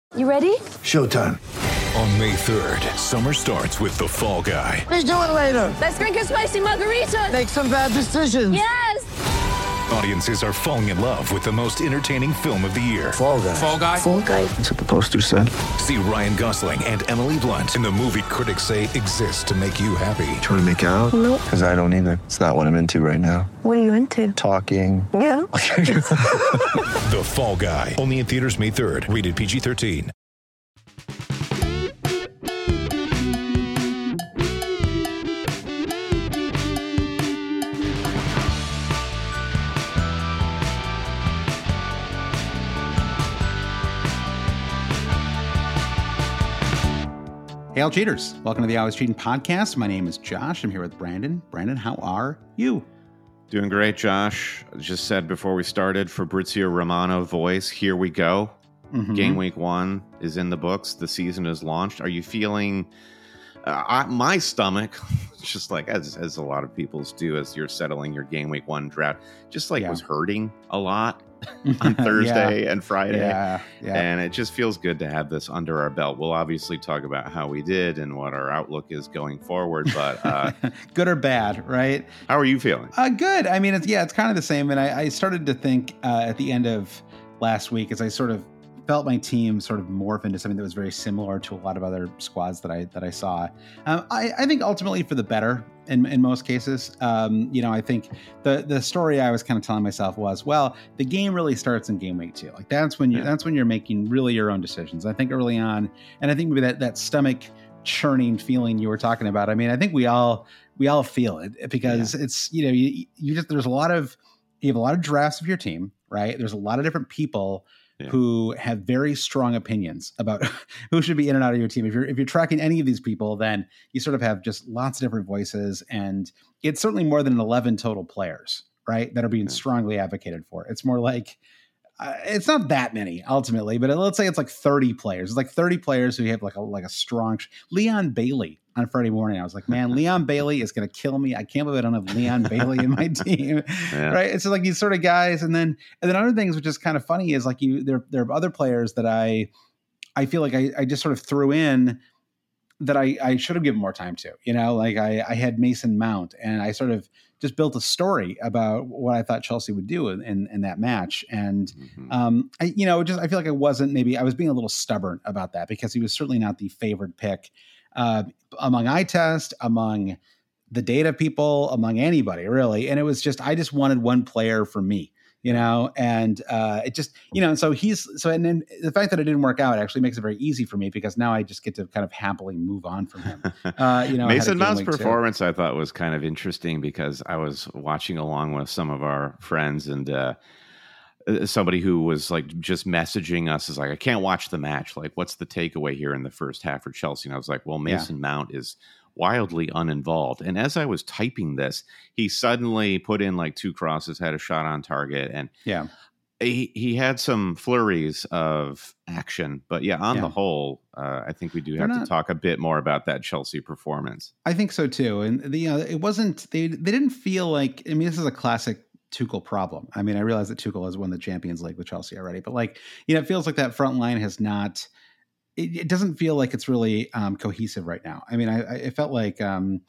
You ready? Showtime. On May 3rd, summer starts with The Fall Guy. Let's do it later. Let's drink a spicy margarita. Make some bad decisions. Yes! Audiences are falling in love with the most entertaining film of the year. Fall Guy. Fall Guy? Fall Guy. That's what the poster said. See Ryan Gosling and Emily Blunt in the movie critics say exists to make you happy. Trying to make it out? Nope. Because I don't either. It's not what I'm into right now. What are you into? Talking. Yeah. The Fall Guy. Only in theaters May 3rd. Rated PG-13. Hey, all cheaters. Welcome to the Always Cheating Podcast. My name is Josh. I'm here with Brandon. Brandon, how are you? Doing great, Josh. Just said before we started, Fabrizio Romano voice, here we go. Mm-hmm. Game week 1 is in the books. The season is launched. Are you feeling... my stomach, just like as a lot of people's do as you're settling your game week 1 draft, just like was hurting a lot on Thursday and Friday. Yeah. And it just feels good to have this under our belt. We'll obviously talk about how we did and what our outlook is going forward, but good or bad, right? How are you feeling? Good. I mean, it's kind of the same. And I started to think at the end of last week, as I sort of felt my team sort of morph into something that was very similar to a lot of other squads that I saw. I think ultimately for the better in most cases. I think the story I was kind of telling myself was, well, the game really starts in game week 2. Like that's when you're making really your own decisions. I think early on, and I think maybe that stomach churning feeling you were talking about. I mean, I think we all feel it because it's, you have a lot of drafts of your team, right? There's a lot of different people who have very strong opinions about who should be in and out of your team. If you're tracking any of these people, then you sort of have just lots of different voices, and it's certainly more than 11 total players, right, that are being strongly advocated for. It's more like it's not that many ultimately, but let's say it's like 30 players. It's like 30 players who have like a strong Leon Bailey on Friday morning. I was like, man, Leon Bailey is going to kill me. I can't believe I don't have Leon Bailey in my team. Right. It's like these sort of guys. And then other things, which is kind of funny, is like there are other players that I feel like I just sort of threw in that I should have given more time to, like I had Mason Mount, and I sort of just built a story about what I thought Chelsea would do in that match. And, I feel like I was being a little stubborn about that because he was certainly not the favored pick among eye test, among the data people, among anybody really. And it was just, I just wanted one player for me, and it just, and then the fact that it didn't work out actually makes it very easy for me because now I just get to kind of happily move on from him. Mason Mount's performance I thought was kind of interesting because I was watching along with some of our friends, and somebody who was like just messaging us is like, I can't watch the match. Like, what's the takeaway here in the first half for Chelsea? And I was like, well, Mason Mount is wildly uninvolved. And as I was typing this, he suddenly put in like 2 crosses, had a shot on target, and he had some flurries of action. But on the whole, I think we do have to talk a bit more about that Chelsea performance. I think so too. And it wasn't, they didn't feel like, I mean, this is a classic Tuchel problem. I mean, I realize that Tuchel has won the Champions League with Chelsea already, but it feels like that front line has not, it doesn't feel like it's really cohesive right now. I mean, I felt like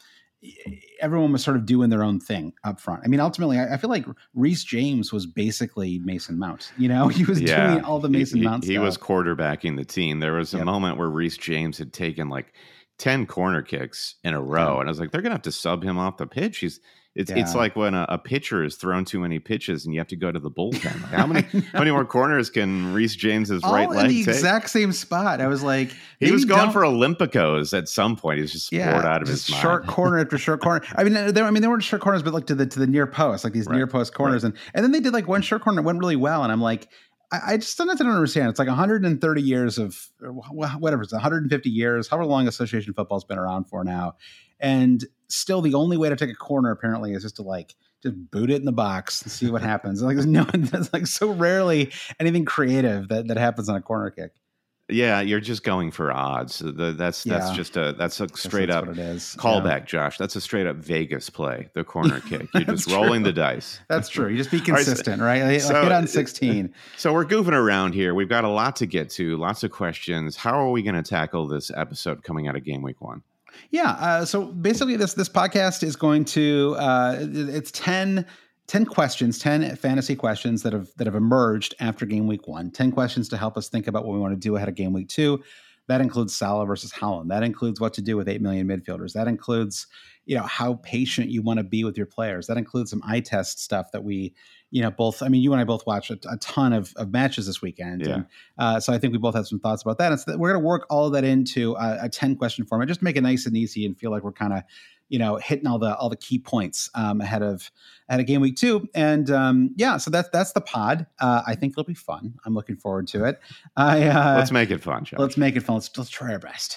everyone was sort of doing their own thing up front. I mean, ultimately, I feel like Reece James was basically Mason Mount. He was doing all the Mason Mount stuff. He was quarterbacking the team. There was a moment where Reece James had taken like 10 corner kicks in a row, and I was like, they're going to have to sub him off the pitch. It's like when a pitcher is thrown too many pitches and you have to go to the bullpen. Like, how many more corners can Reece James's right leg take? In the exact same spot. I was like, he was going for Olympicos at some point. He was just bored out of his mind. Short corner after short corner. I mean, they weren't short corners, but like to the near post, like these near post corners, and then they did like one short corner that went really well, and I'm like, I just sometimes I don't understand. It's like 130 years of whatever, it's 150 years, however long association football's been around for now. And still the only way to take a corner apparently is just to just boot it in the box and see what happens. Like there's like so rarely anything creative that happens on a corner kick. Yeah, you're just going for odds. That's just a straight up callback, Josh. That's a straight up Vegas play, the corner kick. You're just rolling the dice. That's true. You just be consistent, right? Like hit on 16. So we're goofing around here. We've got a lot to get to, lots of questions. How are we going to tackle this episode coming out of Game Week 1? Yeah. So basically, this podcast is going to it's 10 questions, 10 fantasy questions that have emerged after Game Week 1. 10 questions to help us think about what we want to do ahead of Game Week 2. That includes Salah versus Haaland. That includes what to do with 8 million midfielders. That includes, how patient you want to be with your players. That includes some eye test stuff that we, both. I mean, you and I both watched a ton of matches this weekend. Yeah. And, so I think we both have some thoughts about that. We're going to work all of that into a 10 question format, just to make it nice and easy and feel like we're kind of, hitting all the key points ahead of Game Week 2. And so that's the pod. I think it'll be fun. I'm looking forward to it. Let's make it fun, Josh. Let's make it fun. Let's try our best.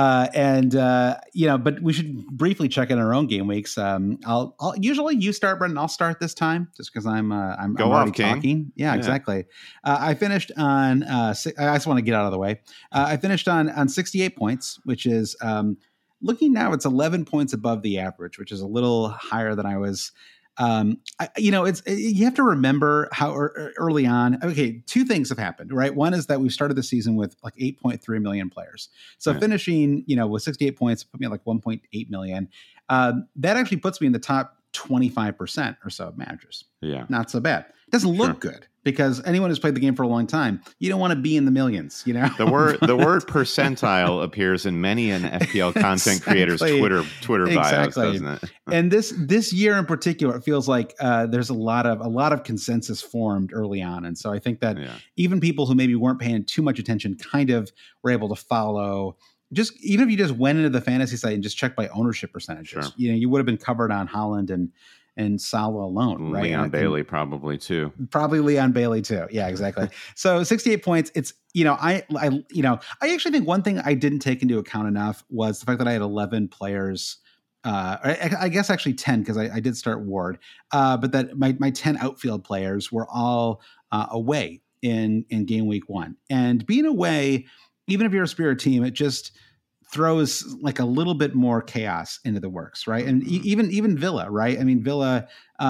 Yeah. But we should briefly check in our own game weeks. I'll usually you start, Brendan. I'll start this time just because I'm already talking. Yeah, exactly. I finished on. I just want to get out of the way. I finished on 68 points, which is. Looking now, it's 11 points above the average, which is a little higher than I was. You have to remember how early on. Okay, two things have happened, right? One is that we started the season with like 8.3 million players. So finishing, with 68 points put me at like 1.8 million. That actually puts me in the top 25% or so of managers. Yeah, not so bad. It doesn't look good. Because anyone who's played the game for a long time, you don't want to be in the millions, The word percentile appears in many an FPL content creators' Twitter bios, doesn't it? And this year in particular, it feels like there's a lot of consensus formed early on, and so I think that even people who maybe weren't paying too much attention kind of were able to follow. Just even if you just went into the fantasy site and just checked by ownership percentages, you would have been covered on Haaland and Salah alone, right? Leon Bailey probably too. Probably Leon Bailey too. Yeah, exactly. So 68 points. It's I actually think one thing I didn't take into account enough was the fact that I had 11 players. I guess actually 10 because I did start Ward, but that my 10 outfield players were all away in Game Week 1, and being away, even if you're a Spirit team, it just throws like a little bit more chaos into the works, right? And even Villa, right? I mean, Villa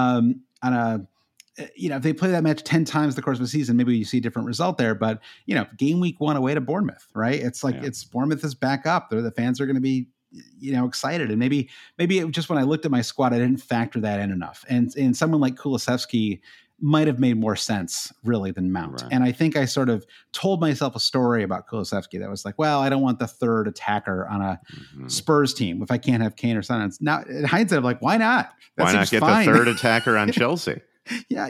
if they play that match 10 times the course of a season, maybe you see a different result there. But Game Week 1 away to Bournemouth, right? It's like it's Bournemouth is back up. The fans are going to be excited, and maybe it just when I looked at my squad, I didn't factor that in enough. And someone like Kulusevski might have made more sense really than Mount. Right. And I think I sort of told myself a story about Kulusevski that was like, well, I don't want the third attacker on a Spurs team if I can't have Kane or Son. Now in hindsight, I'm like, why not? Why not get the third attacker on Chelsea? Well,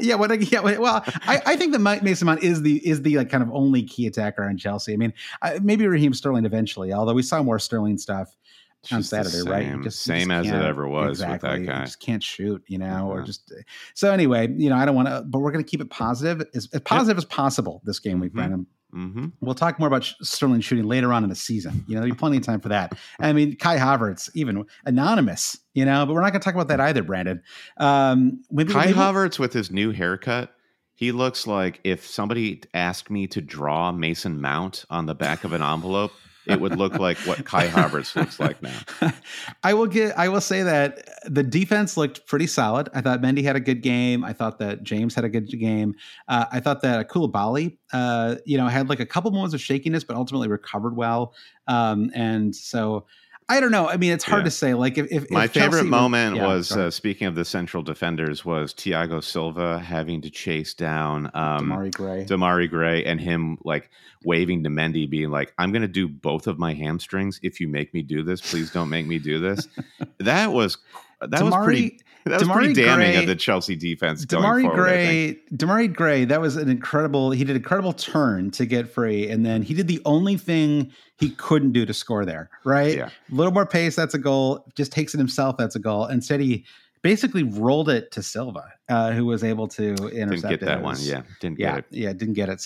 I think that Mason Mount is the like kind of only key attacker on Chelsea. I mean, maybe Raheem Sterling eventually, although we saw more Sterling stuff on Saturday, right? Same as it ever was with that guy. You just can't shoot, or just so anyway. I don't want to, but we're going to keep it positive, as positive as possible this game week, Brandon. Mm-hmm. We'll talk more about Sterling shooting later on in the season. There'll be plenty of time for that. I mean, Kai Havertz, even anonymous, but we're not going to talk about that either, Brandon. Kai Havertz with his new haircut. He looks like if somebody asked me to draw Mason Mount on the back of an envelope, it would look like what Kai Havertz looks like now. I will say that the defense looked pretty solid. I thought Mendy had a good game. I thought that James had a good game. I thought that Koulibaly, had like a couple moments of shakiness, but ultimately recovered well. And so I don't know. I mean, it's hard to say. Like if my favorite moment was speaking of the central defenders was Thiago Silva having to chase down Demarai Gray and him like waving to Mendy, being like, "I'm going to do both of my hamstrings if you make me do this. Please don't make me do this." That was pretty damning of the Chelsea defense going forward. Demarai Gray, that was an incredible. He did an incredible turn to get free, and then he did the only thing he couldn't do to score there. Right, a little more pace, that's a goal. Just takes it himself, that's a goal. Instead, he basically rolled it to Silva, who was able to intercept. Didn't get that one. Yeah, didn't get it. Yeah, didn't get it. So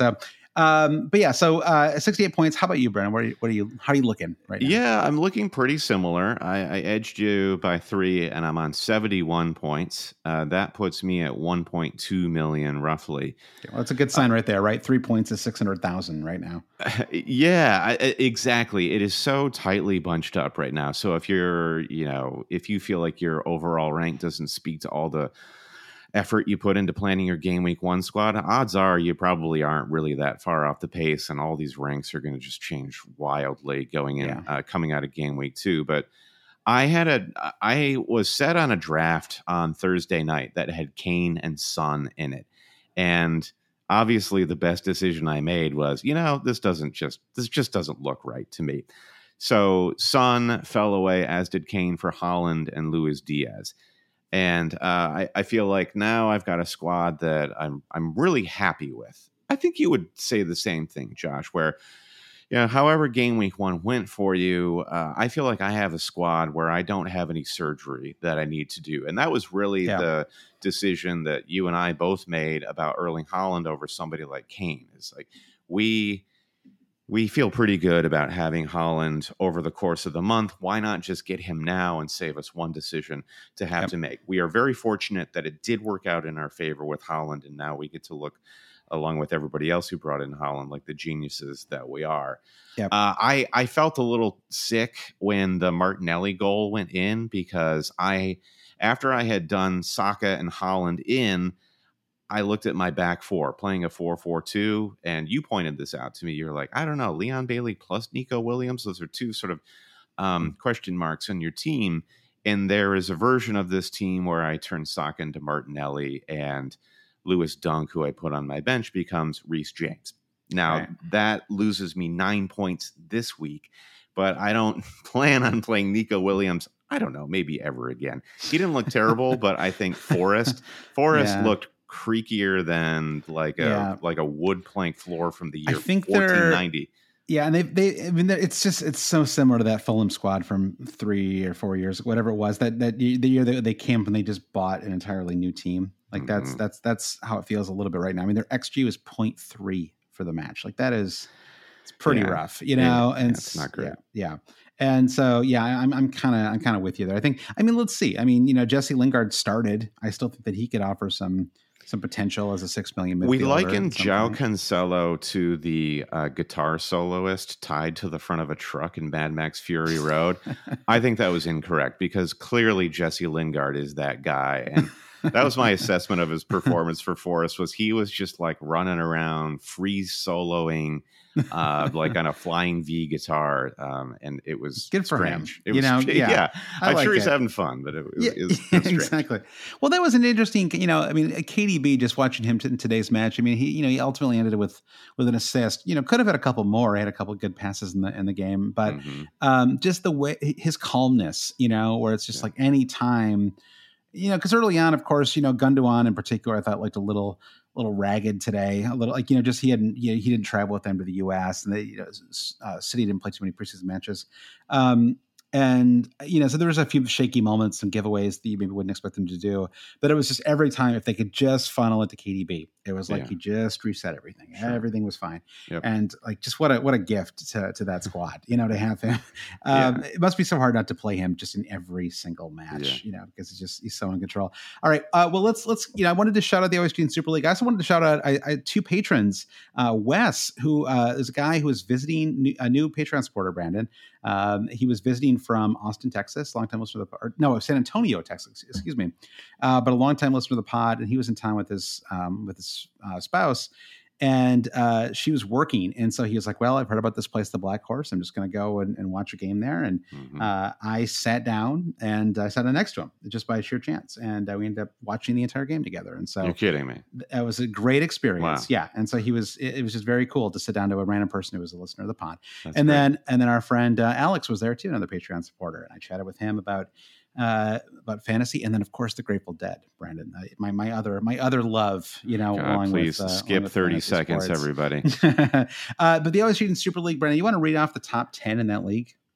But yeah, so 68 points. How about you, Brennan? How are you looking right now? Yeah, I'm looking pretty similar. I edged you by 3, and I'm on 71 points. That puts me at 1.2 million roughly. Well, that's a good sign right there, right? 3 points is 600,000 right now. Yeah, exactly. It is so tightly bunched up right now. So if if you feel like your overall rank doesn't speak to all the effort you put into planning your game week 1 squad, odds are you probably aren't really that far off the pace, and all these ranks are going to just change wildly coming out of game week 2. But I was set on a draft on Thursday night that had Kane and Son in it, and obviously the best decision I made was, this just doesn't look right to me. So Son fell away, as did Kane for Haaland and Luis Diaz. And I feel like now I've got a squad that I'm really happy with. I think you would say the same thing, Josh, where, however game week 1 went for you, I feel like I have a squad where I don't have any surgery that I need to do. And that was really the decision that you and I both made about Erling Haaland over somebody like Kane. It's like we feel pretty good about having Haaland over the course of the month. Why not just get him now and save us one decision to have to make? We are very fortunate that it did work out in our favor with Haaland, and now we get to look, along with everybody else who brought in Haaland, like the geniuses that we are. Yep. I felt a little sick when the Martinelli goal went in, because after I had done Saka and Haaland in, I looked at my back four, playing a 4-4-2, and you pointed this out to me. You're like, I don't know, Leon Bailey plus Nico Williams. Those are two sort of question marks on your team. And there is a version of this team where I turn Saka into Martinelli, and Lewis Dunk, who I put on my bench, becomes Reece James. Now, that loses me 9 points this week, but I don't plan on playing Nico Williams, I don't know, maybe ever again. He didn't look terrible, but I think Forrest looked creakier than like a wood plank floor from the year 1490. Yeah, and it's so similar to that Fulham squad from 3 or 4 years, whatever it was. That the year they came and they just bought an entirely new team. Like that's how it feels a little bit right now. I mean, their XG was 0.3 for the match. Like it's pretty rough, and it's not great. Yeah. And so, I'm kind of with you there. Let's see. Jesse Lingard started. I still think that he could offer some potential as a 6 million midfielder. We liken João Cancelo to the guitar soloist tied to the front of a truck in Mad Max Fury Road. I think that was incorrect, because clearly Jesse Lingard is that guy. And that was my assessment of his performance for Forest, was he was just like running around, free soloing, like on a flying V guitar, and it was good for strange. him. I'm sure he's having fun, but it was exactly. Well, that was an interesting. KDB, just watching him in today's match. He ultimately ended with an assist. Could have had a couple more. He had a couple of good passes in the game, but just the way his calmness, where it's just like any time. Because early on, of course, Gundogan in particular, I thought looked a little ragged today. A little he didn't travel with them to the U.S. and City didn't play too many preseason matches. And, so there was a few shaky moments and giveaways that you maybe wouldn't expect them to do. But it was just every time, if they could just funnel it to KDB, it was like he just reset everything. Sure. Everything was fine. Yep. And like, just what a gift to that squad, to have him. It must be so hard not to play him just in every single match, because he's so in control. All right. Well, let's I wanted to shout out the OSG Super League. I also wanted to shout out I two patrons, Wes, who is a guy who is visiting a new Patreon supporter, Brandon. He was visiting from Austin, Texas, long-time listener to the pod. San Antonio, Texas, excuse me. But a long-time listener to the pod, and he was in town with his spouse, and she was working. And so he was like, well, I've heard about this place, the Black Horse. I'm just going to go and watch a game there. And I sat down and I sat down next to him just by sheer chance. And we ended up watching the entire game together. And so you're kidding me. That was a great experience. Wow. Yeah. And so it was just very cool to sit down to a random person who was a listener of the pod. Then our friend Alex was there too, another Patreon supporter. And I chatted with him about fantasy, and then of course the Grateful Dead, Brandon, my other love, God, please skip 30 seconds, sports. Everybody. But the OSU Super League, Brandon, you want to read off the top 10 in that league?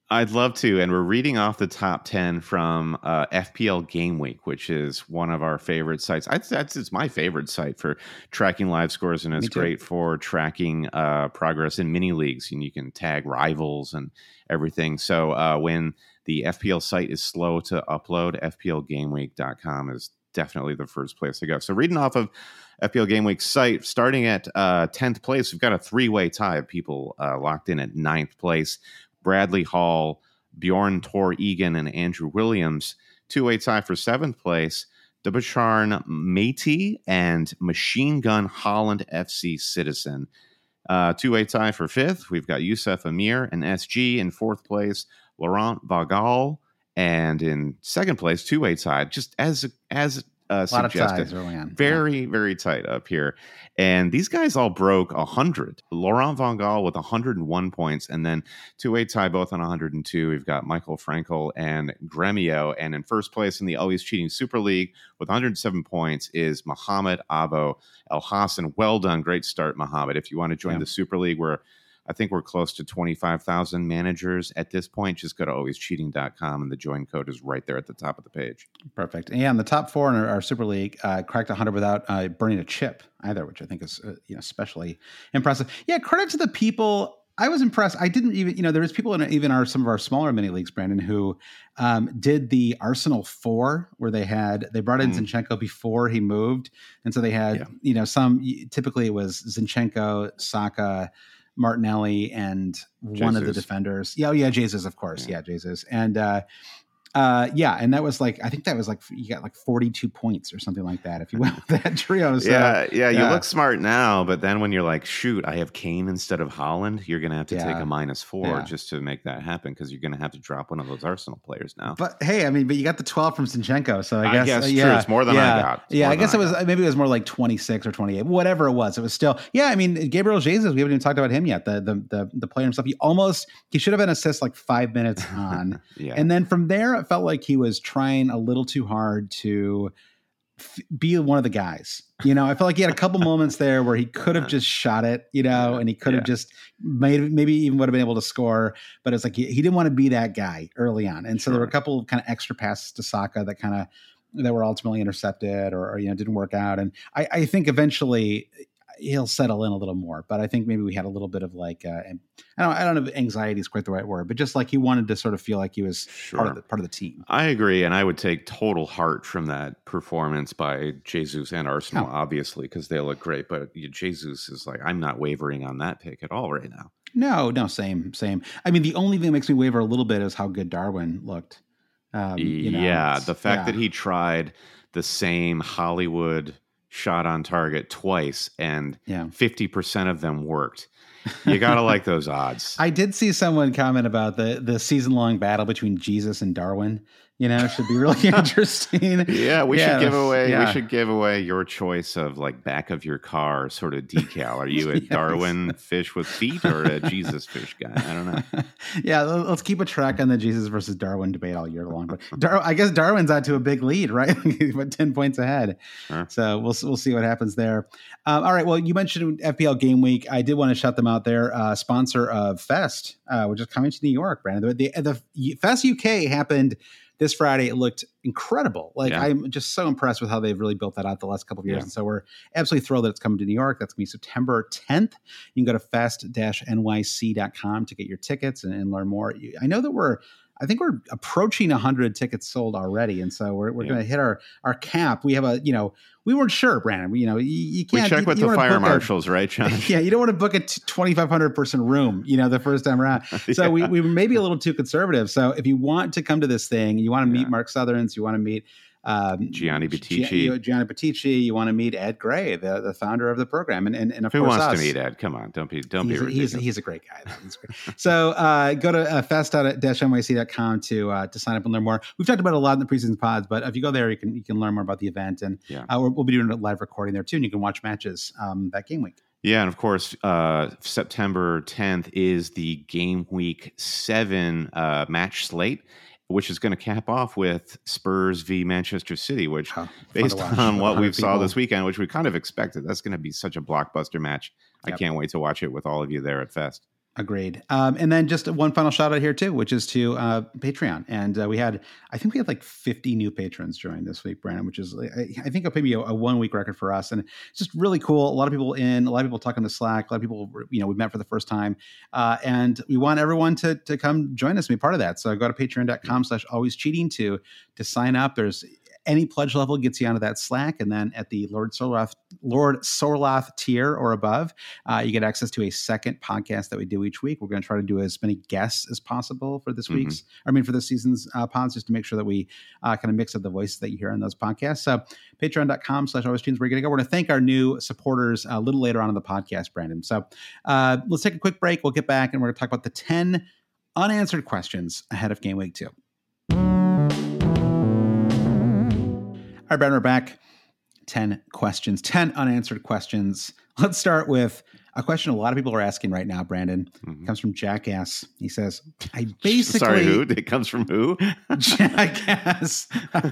I'd love to. And we're reading off the top 10 from FPL Game Week, which is one of our favorite sites. It's my favorite site for tracking live scores, and it's great for tracking progress in mini leagues. And you can tag rivals and everything. So when the FPL site is slow to upload, FPLGameweek.com is definitely the first place to go. So reading off of FPL Game Week site, starting at 10th place, we've got a three-way tie of people locked in at 9th place. Bradley Hall, Bjorn Tor Egan, and Andrew Williams. Two-way tie for 7th place. Debacharn Matey and Machine Gun Holland FC Citizen. Two-way tie for 5th. We've got Youssef Amir and SG in 4th place. Laurent Vagal. And in 2nd place, two-way tie, just as a lot suggested. of ties early on. Very, very tight up here. And these guys all broke 100. Laurent Van Gaal with 101 points, and then two-way tie both on 102. We've got Michael Frankel and Gremio. And in first place in the Always Cheating Super League with 107 points is Mohammed Abo El Hassan. Well done. Great start, Mohammed. If you want to join the Super League, I think we're close to 25,000 managers at this point. Just go to alwayscheating.com, and the join code is right there at the top of the page. Perfect. And the top 4 in our Super League cracked 100 without burning a chip either, which I think is especially impressive. Yeah, credit to the people. I was impressed. I didn't even, there was people in even some of our smaller mini leagues, Brandon, who did the Arsenal 4, where they brought in Zinchenko before he moved. And so they had, typically it was Zinchenko, Saka, Martinelli, and one of the defenders. Yeah, Jesus, of course. Yeah, Jesus. And and that was I think that was you got 42 points or something like that if you went with that trio. So, you look smart now, but then when you're like, shoot, I have Kane instead of Holland, you're going to have to take a -4 just to make that happen, because you're going to have to drop one of those Arsenal players now. But hey, but you got the 12 from Zinchenko, so I guess true. It's more than I got. I guess maybe it was more like 26 or 28, whatever it was. It was still, Gabriel Jesus, we haven't even talked about him yet. The player himself, he should have an assist 5 minutes on, and then from there, felt like he was trying a little too hard to be one of the guys. I felt like he had a couple moments there where he could have just shot it, and he could have just maybe even would have been able to score, but it's like he didn't want to be that guy early on. And so there were a couple of kind of extra passes to Saka that were ultimately intercepted or didn't work out. And I think eventually he'll settle in a little more, but I think maybe we had a little bit of I don't know if anxiety is quite the right word, but just he wanted to sort of feel like he was part of the team. I agree. And I would take total heart from that performance by Jesus and Arsenal, obviously, because they look great, but Jesus is I'm not wavering on that pick at all right now. No, same. The only thing that makes me waver a little bit is how good Darwin looked. The fact that he tried the same Hollywood shot on target twice and 50% of them worked. You gotta like those odds. I did see someone comment about the season-long battle between Jesus and Darwin. Should be really interesting. We should give away your choice of back of your car sort of decal. Are you a Darwin fish with feet or a Jesus fish guy? I don't know. Let's keep a track on the Jesus versus Darwin debate all year long. But I guess Darwin's out to a big lead, right? About 10 points ahead. Sure. So we'll see what happens there. All right. Well, you mentioned FPL Game Week. I did want to shout them out there. Sponsor of Fest, which is coming to New York, Brandon. The Fest UK happened this Friday. It looked incredible. I'm just so impressed with how they've really built that out the last couple of years. And so we're absolutely thrilled that it's coming to New York. That's going to be September 10th. You can go to fest-nyc.com to get your tickets and learn more. I know that I think we're approaching 100 tickets sold already. And so we're going to hit our cap. We have we weren't sure, Brandon. You can't. We check with the fire marshals, right, John? You don't want to book a 2,500 person room, the first time around. So we may be a little too conservative. So if you want to come to this thing, you want to meet Mark Southerns, you want to meet Gianni Battici. You want to meet Ed Gray, the founder of the program, and of who course wants to meet Ed? Come on, don't be ridiculous. He's a great guy. He's great. So go to fest.nyc.com to sign up and learn more. We've talked about it a lot in the preseason pods, but if you go there, you can learn more about the event, and we'll be doing a live recording there too, and you can watch matches that game week. Yeah, and of course, September 10th is the Game Week 7 match slate, which is going to cap off with Spurs v Manchester City, which based on what we saw this weekend, which we kind of expected, that's going to be such a blockbuster match. I can't wait to watch it with all of you there at Fest. Agreed. And then just one final shout out here too, which is to Patreon. And I think we had like 50 new patrons join this week, Brandon, which is, I think maybe a 1 week record for us. And it's just really cool. A lot of people talking to Slack, a lot of people, we met for the first time. And we want everyone to come join us and be part of that. So go to patreon.com/alwayscheating to sign up. There's any pledge level gets you onto that Slack. And then at the Lord Sorloth tier or above, you get access to a second podcast that we do each week. We're going to try to do as many guests as possible for this for this season's pods, just to make sure that we kind of mix up the voices that you hear on those podcasts. So patreon.com/alwayscheating, we're going to go. We're going to thank our new supporters a little later on in the podcast, Brandon. So let's take a quick break. We'll get back and we're going to talk about the 10 unanswered questions ahead of Game Week 2. All right, Brandon, we're back. 10 questions, 10 unanswered questions. Let's start with a question a lot of people are asking right now, Brandon. It comes from Jackass. He says, I basically... Sorry, who? It comes from who? Jackass.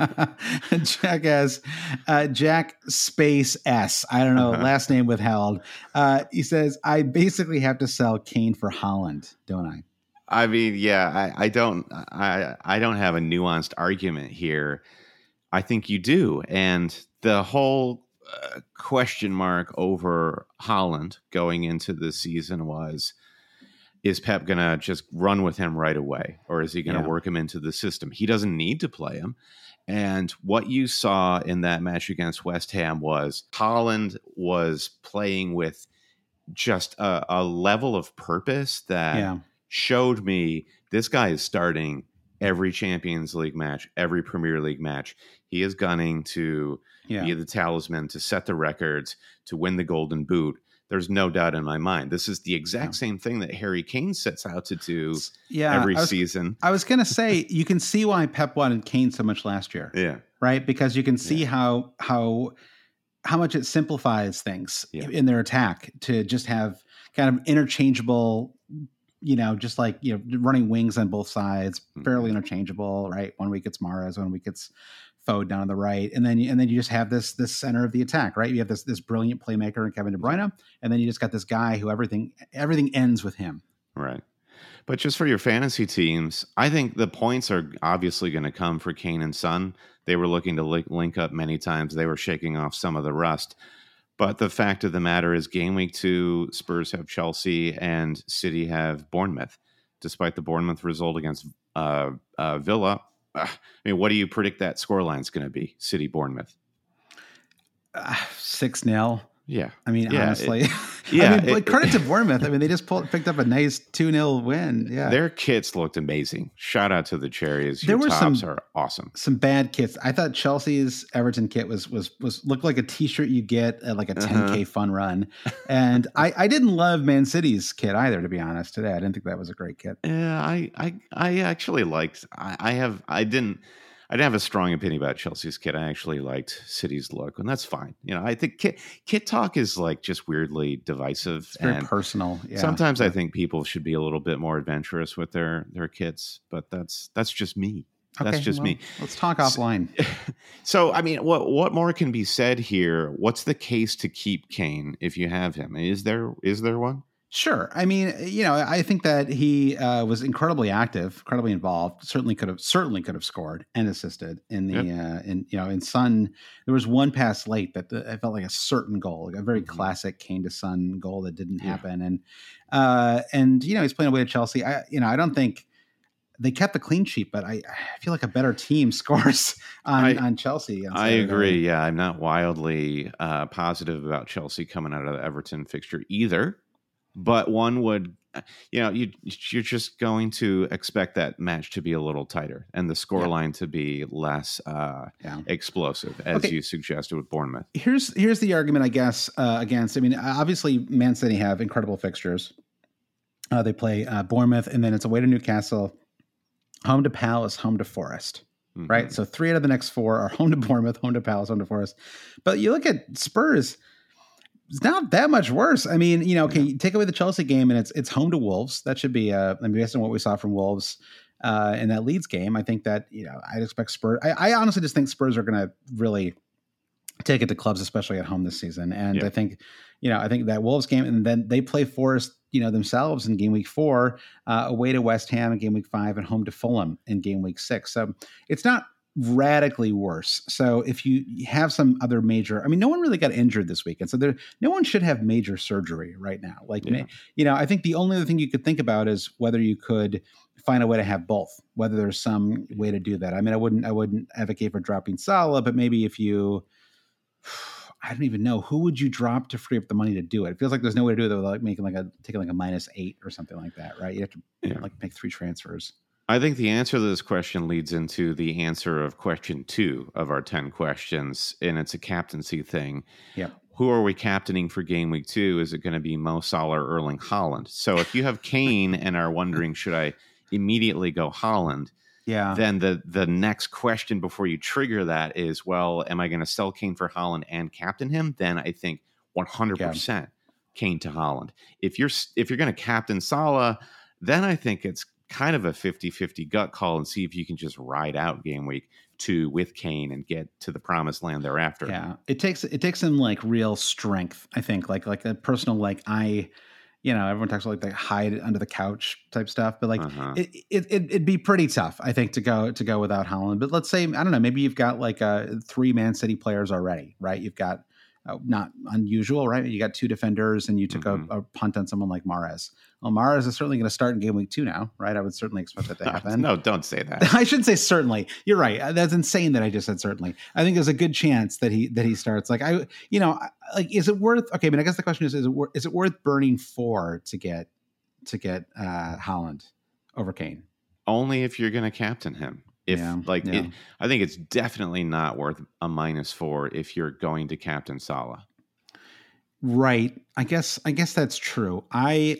Jackass. Jack Space S. I don't know, last name withheld. He says, I basically have to sell Kane for Haaland, don't I? I mean, yeah, I don't have a nuanced argument here. I think you do. And the whole question mark over Haaland going into the season was, is Pep going to just run with him right away? Or is he going to work him into the system? He doesn't need to play him. And what you saw in that match against West Ham was Haaland was playing with just a level of purpose that showed me this guy is starting every Champions League match, every Premier League match. He is gunning to be the talisman, to set the records, to win the Golden Boot. There's no doubt in my mind. This is the exact same thing that Harry Kane sets out to do every season. I was going to say, you can see why Pep wanted Kane so much last year. Yeah. Right? Because you can see how much it simplifies things in their attack to just have kind of interchangeable, just like, running wings on both sides, fairly interchangeable, right? 1 week it's Mahrez, 1 week it's Foden down on the right. And then you just have this center of the attack, right? You have this brilliant playmaker in Kevin De Bruyne. And then you just got this guy who everything ends with him. Right. But just for your fantasy teams, I think the points are obviously going to come for Kane and Son. They were looking to link up many times. They were shaking off some of the rust. But the fact of the matter is, Game Week 2, Spurs have Chelsea and City have Bournemouth. Despite the Bournemouth result against Villa, I mean, what do you predict that scoreline is going to be? City Bournemouth 6-0. Yeah, I mean, honestly, credit to Bournemouth. I mean, they just picked up a nice 2-0 win. Yeah, their kits looked amazing. Shout out to the Cherries. Your tops are awesome. Some bad kits. I thought Chelsea's Everton kit was looked like a T-shirt you get at like a 10K fun run, and I didn't love Man City's kit either. To be honest, today I didn't think that was a great kit. Yeah, I actually liked. I didn't have a strong opinion about Chelsea's kit. I actually liked City's look, and that's fine. I think kit talk is like just weirdly divisive. It's very personal. Yeah. Sometimes I think people should be a little bit more adventurous with their kits, but that's just me. That's just me. Let's talk offline. So, I mean, what more can be said here? What's the case to keep Kane if you have him? Is there one? Sure. I mean, I think that he was incredibly active, incredibly involved. Certainly could have scored and assisted in the in Son. There was one pass late that I felt like a certain goal, like a very classic Kane to Son goal that didn't happen. And he's playing away at Chelsea. I don't think they kept the clean sheet, but I feel like a better team scores on Chelsea. I agree. Yeah, I'm not wildly positive about Chelsea coming out of the Everton fixture either. But one would, you're just going to expect that match to be a little tighter and the scoreline to be less explosive, as you suggested with Bournemouth. Here's the argument, I guess, against. I mean, obviously, Man City have incredible fixtures. They play Bournemouth, and then it's away to Newcastle, home to Palace, home to Forest. Right? So 3 out of the next 4 are home to Bournemouth, home to Palace, home to Forest. But you look at Spurs. It's not that much worse. I mean, you take away the Chelsea game and it's home to Wolves. That should be, based on what we saw from Wolves in that Leeds game, I think that, I'd expect Spurs. I honestly just think Spurs are going to really take it to clubs, especially at home this season. And I think that Wolves game, and then they play Forest themselves in game week 4, away to West Ham in game week 5, and home to Fulham in game week 6. So it's not radically worse. So if you have some other major, no one really got injured this weekend, so no one should have major surgery right now. I think the only other thing you could think about is whether you could find a way to have both, whether there's some way to do that. I wouldn't advocate for dropping Salah, but maybe if you, I don't even know, who would you drop to free up the money to do it? It feels like there's no way to do it without taking like a -8 or something like that, right? You have to make 3 transfers. I think the answer to this question leads into the answer of question 2 of our 10 questions, and it's a captaincy thing. Yeah. Who are we captaining for game week 2? Is it going to be Mo Salah or Erling Haaland? So if you have Kane and are wondering, should I immediately go Haaland? Yeah. Then the next question before you trigger that is, well, am I going to sell Kane for Haaland and captain him? Then I think 100% Kane to Haaland. If you're going to captain Salah, then I think it's kind of a 50-50 gut call and see if you can just ride out game week 2 with Kane and get to the promised land thereafter. Yeah. It takes some like real strength, I think, like a personal, everyone talks about like hide under the couch type stuff, but it'd be pretty tough, I think, to go without Haaland. But let's say, I don't know, maybe you've got like 3 Man City players already, right? You've got not unusual, right? You got 2 defenders and you took a punt on someone like Mahrez. Well, Mahrez is certainly going to start in game week 2 now, right? I would certainly expect that to happen. No, don't say that. I shouldn't say certainly. You're right. That's insane that I just said certainly. I think there's a good chance that he starts. Is it worth? Okay, but I guess the question is it worth burning 4 to get Haaland over Kane? Only if you're going to captain him. I think it's definitely not worth a -4 if you're going to captain Salah. Right. I guess that's true. I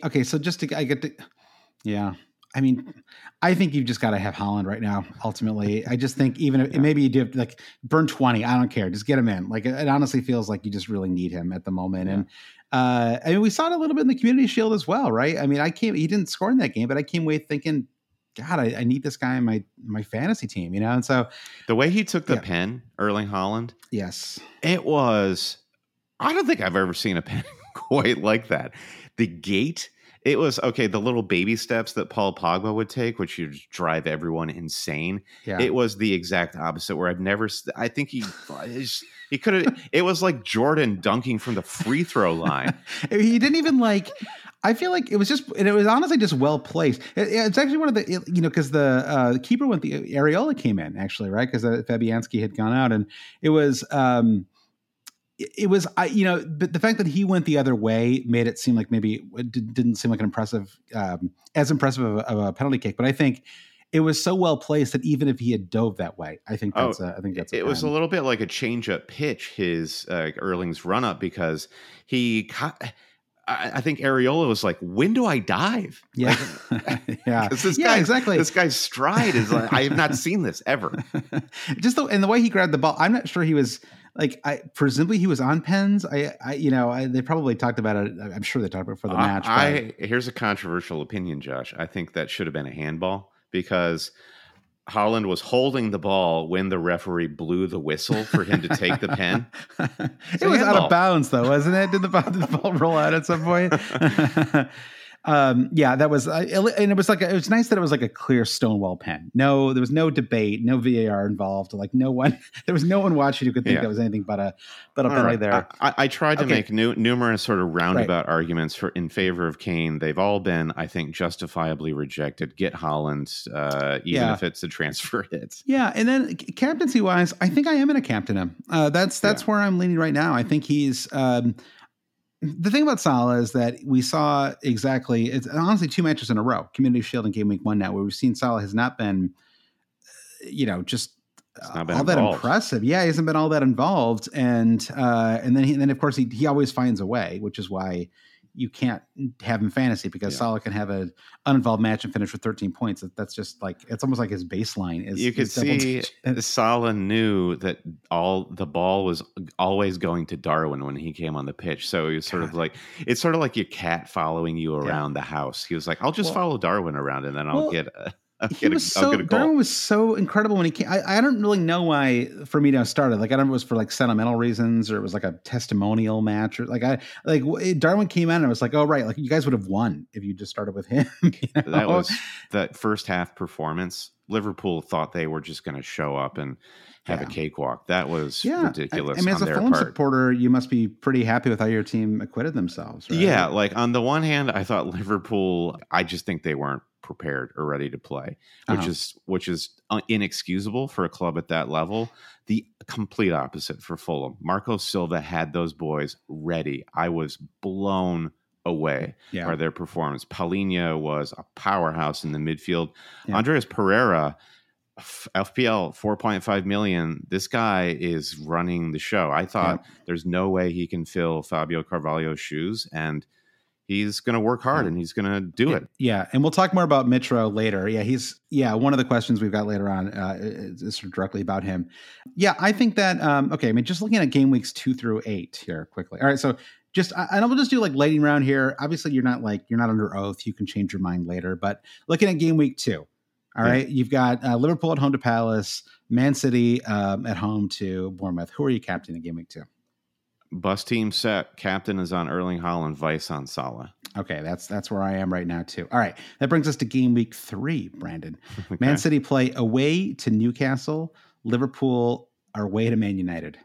think you've just got to have Haaland right now. Ultimately, I just think even if maybe you do like burn 20, I don't care. Just get him in. Like it honestly feels like you just really need him at the moment. Yeah. And we saw it a little bit in the Community Shield as well, right? He didn't score in that game, but I came away thinking, God, I need this guy in my fantasy team, And so the way he took the pen, Erling Haaland, yes, it was. I don't think I've ever seen a pen quite like that. The gait, it was okay. The little baby steps that Paul Pogba would take, which would drive everyone insane. Yeah. It was the exact opposite. Where I think he could have. It was like Jordan dunking from the free throw line. He didn't even like. I feel like it was honestly just well placed. It's actually one of the, because the keeper went, the Areola came in actually, right? Because Fabianski had gone out, and it was, but the fact that he went the other way made it seem like maybe it didn't seem like as impressive of a penalty kick. But I think it was so well placed that even if he had dove that way, I think that's it was a little bit like a change up pitch, his Erling's run up, because I think Areola was like, when do I dive? Yeah. Yeah. Exactly. This guy's stride is like, I have not seen this ever. And the way he grabbed the ball, I'm not sure he was like, presumably he was on pens. They probably talked about it. I'm sure they talked about it for the match. Here's a controversial opinion, Josh. I think that should have been a handball, because Haaland was holding the ball when the referee blew the whistle for him to take the pen. It was out of bounds, though, wasn't it? Did the ball roll out at some point? That was, and it was nice that it was like a clear Stonewall pen. No, there was no debate, no VAR involved. Like there was no one watching who could think that was anything but a penalty there. I tried to make numerous sort of roundabout arguments in favor of Kane. They've all been, I think, justifiably rejected. Get Haaland, even if it's a transfer hit. Yeah, and then captaincy wise, I think I am going to captain him. That's where I'm leaning right now. I think he's. The thing about Salah is that we saw it's honestly 2 matches in a row, Community Shield and game week 1 now, where we've seen Salah has not been, just all that impressive. Yeah, he hasn't been all that involved. And then of course he always finds a way, which is why you can't have him fantasy, because Salah can have an uninvolved match and finish with 13 points. That's just like, it's almost like his baseline is. You could see Salah knew that the ball was always going to Darwin when he came on the pitch. So he was it's sort of like your cat following you around the house. He was like, I'll just follow Darwin around and then I'll get a Darwin was so incredible when he came. I don't really know why Firmino started. Like, I don't know if it was for like sentimental reasons or it was like a testimonial match or Darwin came in and I was like, oh, right. Like, you guys would have won if you just started with him. You know? That was that first half performance. Liverpool thought they were just going to show up and have a cakewalk. That was ridiculous. I mean, as a Fulham supporter, you must be pretty happy with how your team acquitted themselves, right? Yeah, like on the one hand, I thought Liverpool, I just think they weren't prepared or ready to play, which is inexcusable for a club at that level. The complete opposite for Fulham. Marco Silva had those boys ready. I was blown away by their performance. Paulinho was a powerhouse in the midfield. Yeah. Andreas Pereira, FPL 4.5 million. This guy is running the show. I thought there's no way he can fill Fabio Carvalho's shoes, and he's going to work hard and he's going to do it. Yeah. And we'll talk more about Mitro later. Yeah. One of the questions we've got later on is sort of directly about him. Yeah. I think that, I mean, just looking at game weeks 2 through 8 here quickly. All right. So and we'll just do like lightning round here. Obviously you're not under oath. You can change your mind later, but looking at game week 2, all right. You've got Liverpool at home to Palace, Man City at home to Bournemouth. Who are you captaining in game week 2? Bus team set. Captain is on Erling Haaland, vice on Salah. Okay, that's where I am right now too. All right, that brings us to game week 3, Brandon. Okay. Man City play away to Newcastle. Liverpool are away to Man United.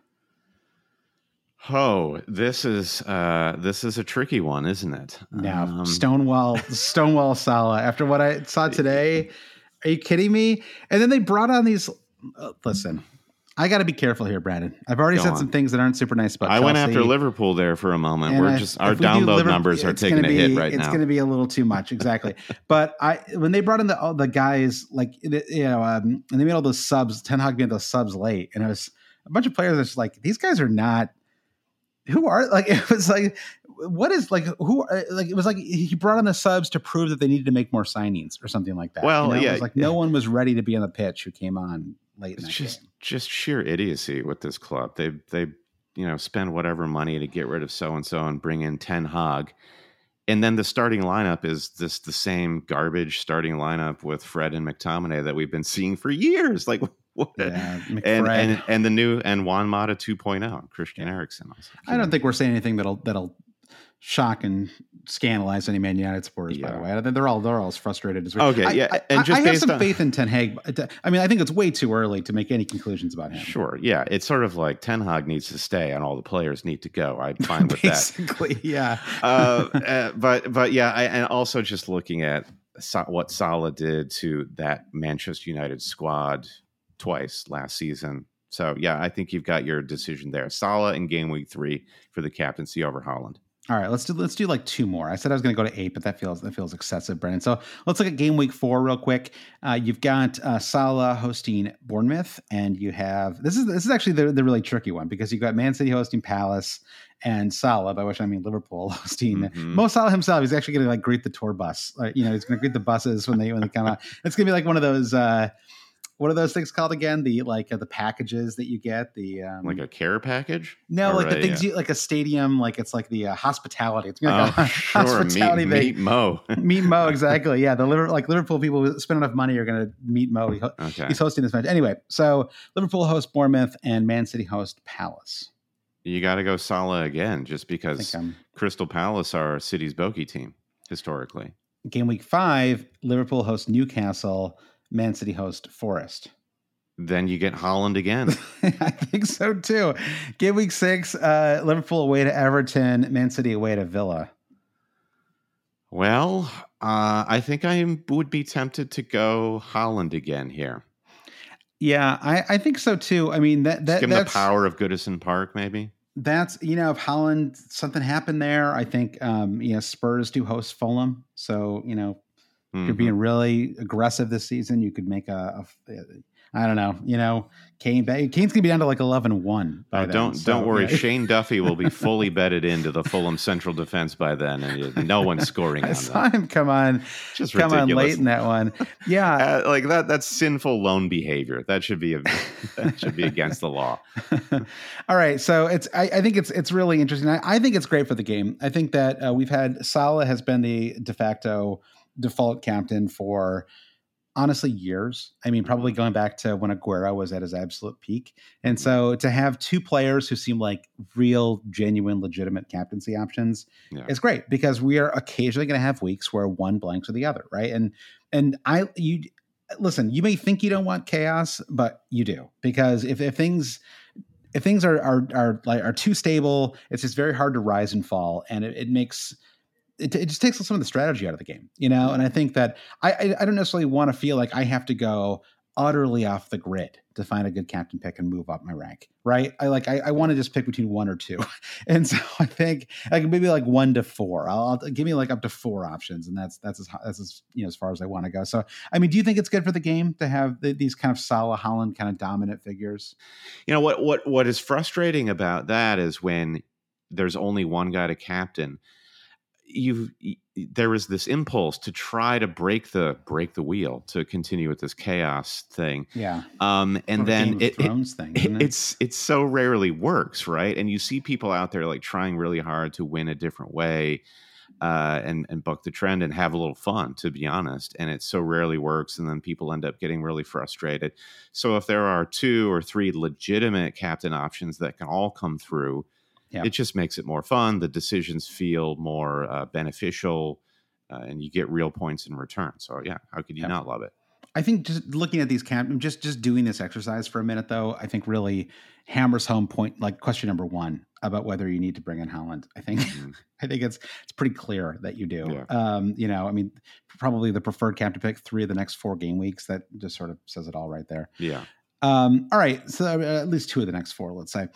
Oh, this is a tricky one, isn't it? No, Stonewall Salah. After what I saw today, are you kidding me? And then they brought on these. Listen. I got to be careful here, Brandon. I've already said some things that aren't super nice about Chelsea. I went after Liverpool there for a moment. Our download numbers are taking a hit right now. It's going to be a little too much, exactly. But when they brought in the guys, like and they made all those subs. Ten Hag made those subs late, and it was a bunch of players that's like, these guys are not. Who are like? It was like, what is like who? Like it was like he brought in the subs to prove that they needed to make more signings or something like that. Well, it was like no one was ready to be on the pitch who came on late in that game. Just sheer idiocy with this club. They spend whatever money to get rid of so and so and bring in Ten Hag, and then the starting lineup is the same garbage starting lineup with Fred and McTominay that we've been seeing for years. Like what? Yeah, and the new and Juan Mata 2.0, Christian Eriksen. I don't think we're saying anything that'll shock and scandalize any Man United supporters. By the way, I think they're all as frustrated as we. Okay, I have some faith in Ten Hag. I mean, I think it's way too early to make any conclusions about him. Sure, yeah, it's sort of like Ten Hag needs to stay and all the players need to go. I'm fine with basically, that. Yeah. But yeah, and also just looking at what Salah did to that Manchester United squad twice last season. So yeah, I think you've got your decision there. Salah in game week 3 for the captaincy over Haaland. All right, let's do like 2 more. I said I was going to go to 8, but that feels excessive, Brendan. So let's look at game week 4 real quick. You've got Salah hosting Bournemouth, and you have this is actually the really tricky one because you've got Man City hosting Palace and Salah, by which I mean Liverpool hosting Mo Salah himself. He's actually going to like greet the tour bus. He's going to greet the buses when they come out. It's going to be like one of those. What are those things called again? The packages that you get, like a care package? No, like the things you like a stadium, like it's like the hospitality. It's like hospitality. Meet Mo. Meet Mo, exactly. Yeah, the Liverpool people who spend enough money are going to meet Mo. He's hosting this match anyway. So Liverpool host Bournemouth and Man City host Palace. You got to go Salah again, just because Crystal Palace are City's bogey team historically. Game week 5, Liverpool host Newcastle. Man City host Forest. Then you get Haaland again. I think so too. Game week 6, Liverpool away to Everton, Man City away to Villa. Well, I think I would be tempted to go Haaland again here. Yeah, I think so too. I mean, that's give him the power of Goodison Park, maybe. That's if Haaland, something happened there. I think Spurs do host Fulham, so if you're being really aggressive this season, you could make I don't know, Kane's going to be down to like 11-1 by then. Don't worry. Yeah. Shane Duffy will be fully bedded into the Fulham central defense by then, and no one's scoring on that. I saw him come on late in that one. Yeah. Like that's sinful loan behavior. That should be against the law. All right. So I think it's really interesting. I think it's great for the game. I think that we've had Salah has been the de facto default captain for honestly years. I mean, probably going back to when Aguero was at his absolute peak. And so to have two players who seem like real, genuine, legitimate captaincy options is great, because we are occasionally going to have weeks where one blanks or the other, right? And listen, you may think you don't want chaos, but you do, because if things are too stable, it's just very hard to rise and fall, and it just takes some of the strategy out of the game, And I think that I don't necessarily want to feel like I have to go utterly off the grid to find a good captain pick and move up my rank, right? I want to just pick between one or two, and so I think maybe like 1 to 4. I'll give me like up to 4 options, and that's as far as I want to go. So, I mean, do you think it's good for the game to have these kind of Salah, Haaland kind of dominant figures? What is frustrating about that is when there's only one guy to captain, there is this impulse to try to break the wheel, to continue with this chaos thing. Yeah. And then it's so rarely works, right? And you see people out there like trying really hard to win a different way, and buck the trend and have a little fun, to be honest. And it so rarely works, and then people end up getting really frustrated. So if there are 2 or 3 legitimate captain options that can all come through, it just makes it more fun. The decisions feel more beneficial, and you get real points in return. So, how could you not love it? I think just looking at these just doing this exercise for a minute, though, I think really hammers home question number 1 about whether you need to bring in Haaland. I think I think it's pretty clear that you do. Yeah. I mean, probably the preferred captain pick 3 of the next 4 game weeks. That just sort of says it all right there. Yeah. All right. So at least 2 of the next 4, let's say.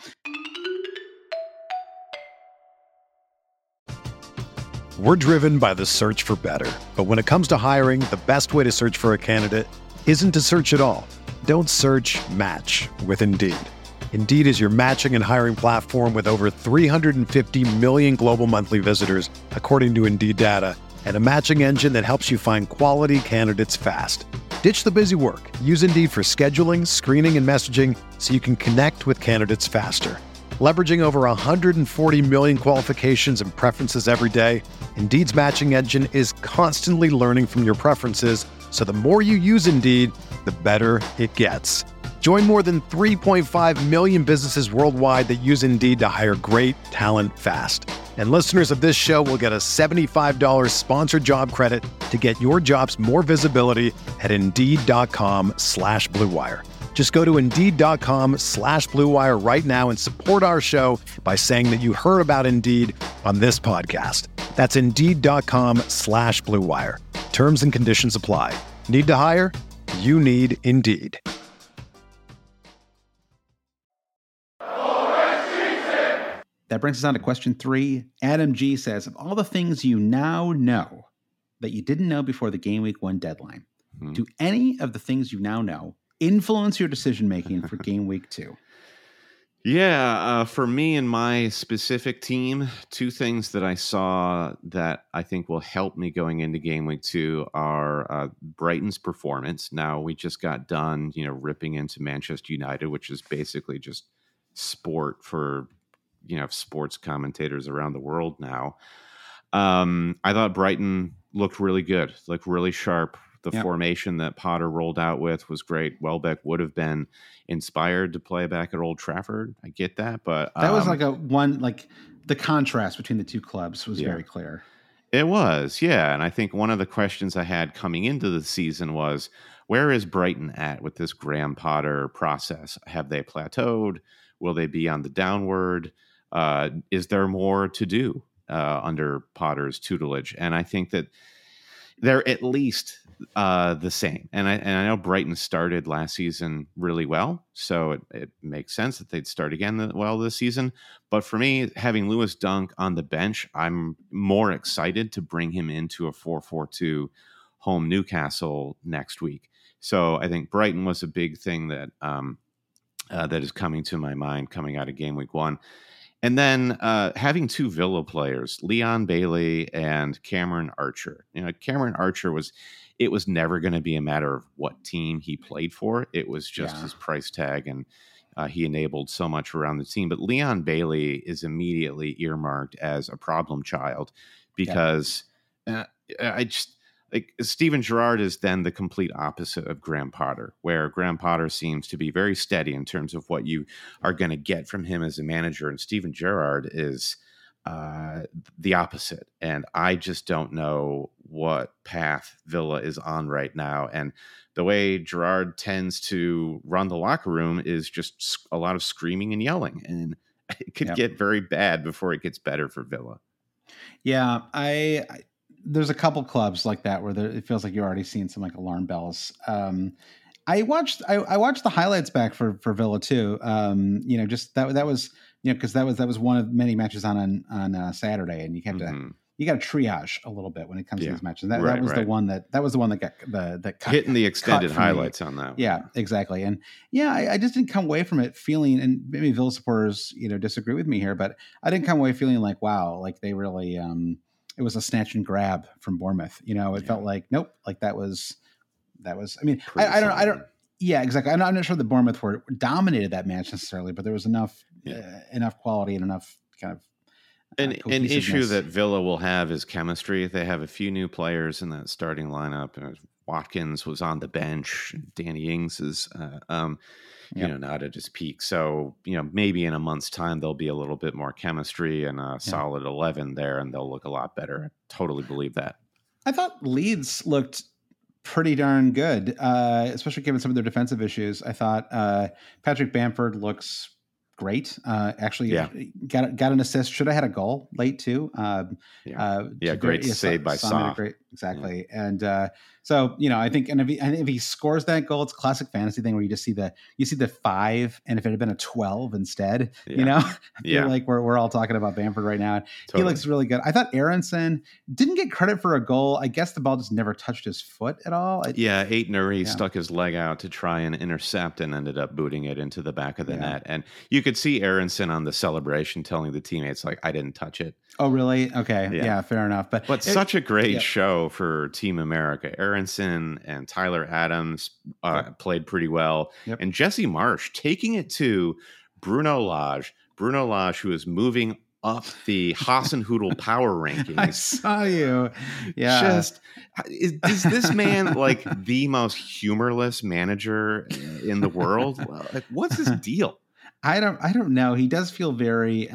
We're driven by the search for better. But when it comes to hiring, the best way to search for a candidate isn't to search at all. Don't search, match with Indeed. Indeed is your matching and hiring platform with over 350 million global monthly visitors, according to Indeed data, and a matching engine that helps you find quality candidates fast. Ditch the busy work. Use Indeed for scheduling, screening, and messaging so you can connect with candidates faster. Leveraging over 140 million qualifications and preferences every day, Indeed's matching engine is constantly learning from your preferences, so the more you use Indeed, the better it gets. Join more than 3.5 million businesses worldwide that use Indeed to hire great talent fast. And listeners of this show will get a $75 sponsored job credit to get your jobs more visibility at Indeed.com/Blue Wire. Just go to Indeed.com/Blue Wire right now and support our show by saying that you heard about Indeed on this podcast. That's Indeed.com/Blue Wire. Terms and conditions apply. Need to hire? You need Indeed. That brings us on to question 3. Adam G says, of all the things you now know that you didn't know before the game week 1 deadline, do any of the things you now know influence your decision-making for game week 2? Yeah, for me and my specific team, 2 things that I saw that I think will help me going into game week 2 are Brighton's performance. Now, we just got done, ripping into Manchester United, which is basically just sport for, sports commentators around the world now. I thought Brighton looked really good, looked really sharp. The formation that Potter rolled out with was great. Welbeck would have been inspired to play back at Old Trafford. I get that, but that was the contrast between the 2 clubs was very clear. It was, yeah. And I think one of the questions I had coming into the season was, where is Brighton at with this Graham Potter process? Have they plateaued? Will they be on the downward? Is there more to do under Potter's tutelage? And I think that they're at least the same. And I know Brighton started last season really well, so it makes sense that they'd start again well this season. But for me, having Lewis Dunk on the bench, I'm more excited to bring him into a 4-4-2 home Newcastle next week. So I think Brighton was a big thing that that is coming to my mind coming out of game week 1. And then having 2 Villa players, Leon Bailey and Cameron Archer. Cameron Archer it was never going to be a matter of what team he played for. It was just his price tag, and he enabled so much around the team. But Leon Bailey is immediately earmarked as a problem child because like Steven Gerrard is then the complete opposite of Graham Potter, where Graham Potter seems to be very steady in terms of what you are going to get from him as a manager. And Steven Gerrard is the opposite. And I just don't know what path Villa is on right now. And the way Gerrard tends to run the locker room is just a lot of screaming and yelling. And it could get very bad before it gets better for Villa. Yeah, I there's a couple clubs like that where it feels like you're already seeing some like alarm bells. I watched the highlights back for Villa too. Just that was because that was one of many matches on Saturday, and you have to you got to triage a little bit when it comes to these matches. That was the one that got the hitting the extended highlights on that one. Yeah, exactly. And I just didn't come away from it feeling, and maybe Villa supporters disagree with me here, but I didn't come away feeling like, wow, like they really it was a snatch and grab from Bournemouth. It felt like nope, like that was. I mean, I don't. Yeah, exactly. I'm not sure the Bournemouth were dominated that match necessarily, but there was enough quality and enough kind of. An issue that Villa will have is chemistry. They have a few new players in that starting lineup. Watkins was on the bench. Danny Ings is, not at his peak. So, maybe in a month's time, there'll be a little bit more chemistry and a solid 11 there, and they'll look a lot better. I totally believe that. I thought Leeds looked pretty darn good, especially given some of their defensive issues. I thought Patrick Bamford looks great. Actually, got an assist. Should have had a goal late too. Great save by Sa. Exactly. Yeah. And so I think, and if he scores that goal, it's a classic fantasy thing where you just see the 5, and if it had been a 12 instead, I feel like we're all talking about Bamford right now. Totally. He looks really good. I thought Aronson didn't get credit for a goal. I guess the ball just never touched his foot at all. Aït-Nouri stuck his leg out to try and intercept and ended up booting it into the back of the net. And you could see Aronson on the celebration telling the teammates, like, I didn't touch it. Oh, really? Okay. Yeah, fair enough. But such a great show for Team America. Aronson and Tyler Adams played pretty well. Yep. And Jesse Marsch taking it to Bruno Lage. Bruno Lage, who is moving up the Hasenhüttl power rankings. I saw you. Yeah. Is this man like the most humorless manager in the world? Like, what's his deal? I don't know. He does feel very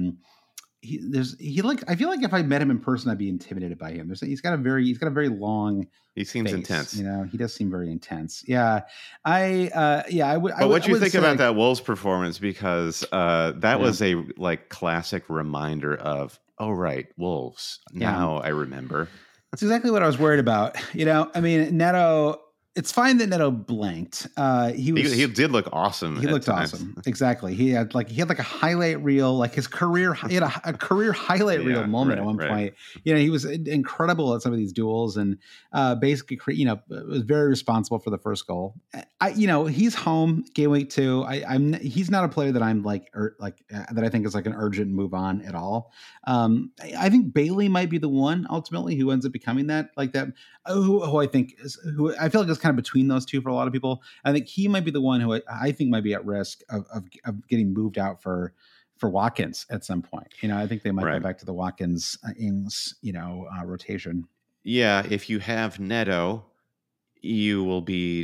I feel like if I met him in person, I'd be intimidated by him. He's got a very long. He seems face, intense. He does seem very intense. Yeah. I would. But what do you think about that Wolves performance? Because that was a classic reminder of, oh right, Wolves. Now I remember. That's exactly what I was worried about. I mean, Neto. It's fine that Neto blanked. He did look awesome. He looked awesome. Exactly. He had a highlight reel, like his career. He had a career highlight reel moment at one point. He was incredible at some of these duels, and basically, was very responsible for the first goal. He's home game week 2. He's not a player that I'm that I think is like an urgent move on at all. I think Bailey might be the one ultimately who ends up becoming that. Who I think who I feel like is kind of between those two for a lot of people. I think he might be the one who I think might be at risk of getting moved out for Watkins at some point. I think they might go back to the Watkins Ings rotation. Yeah, if you have Neto, you will be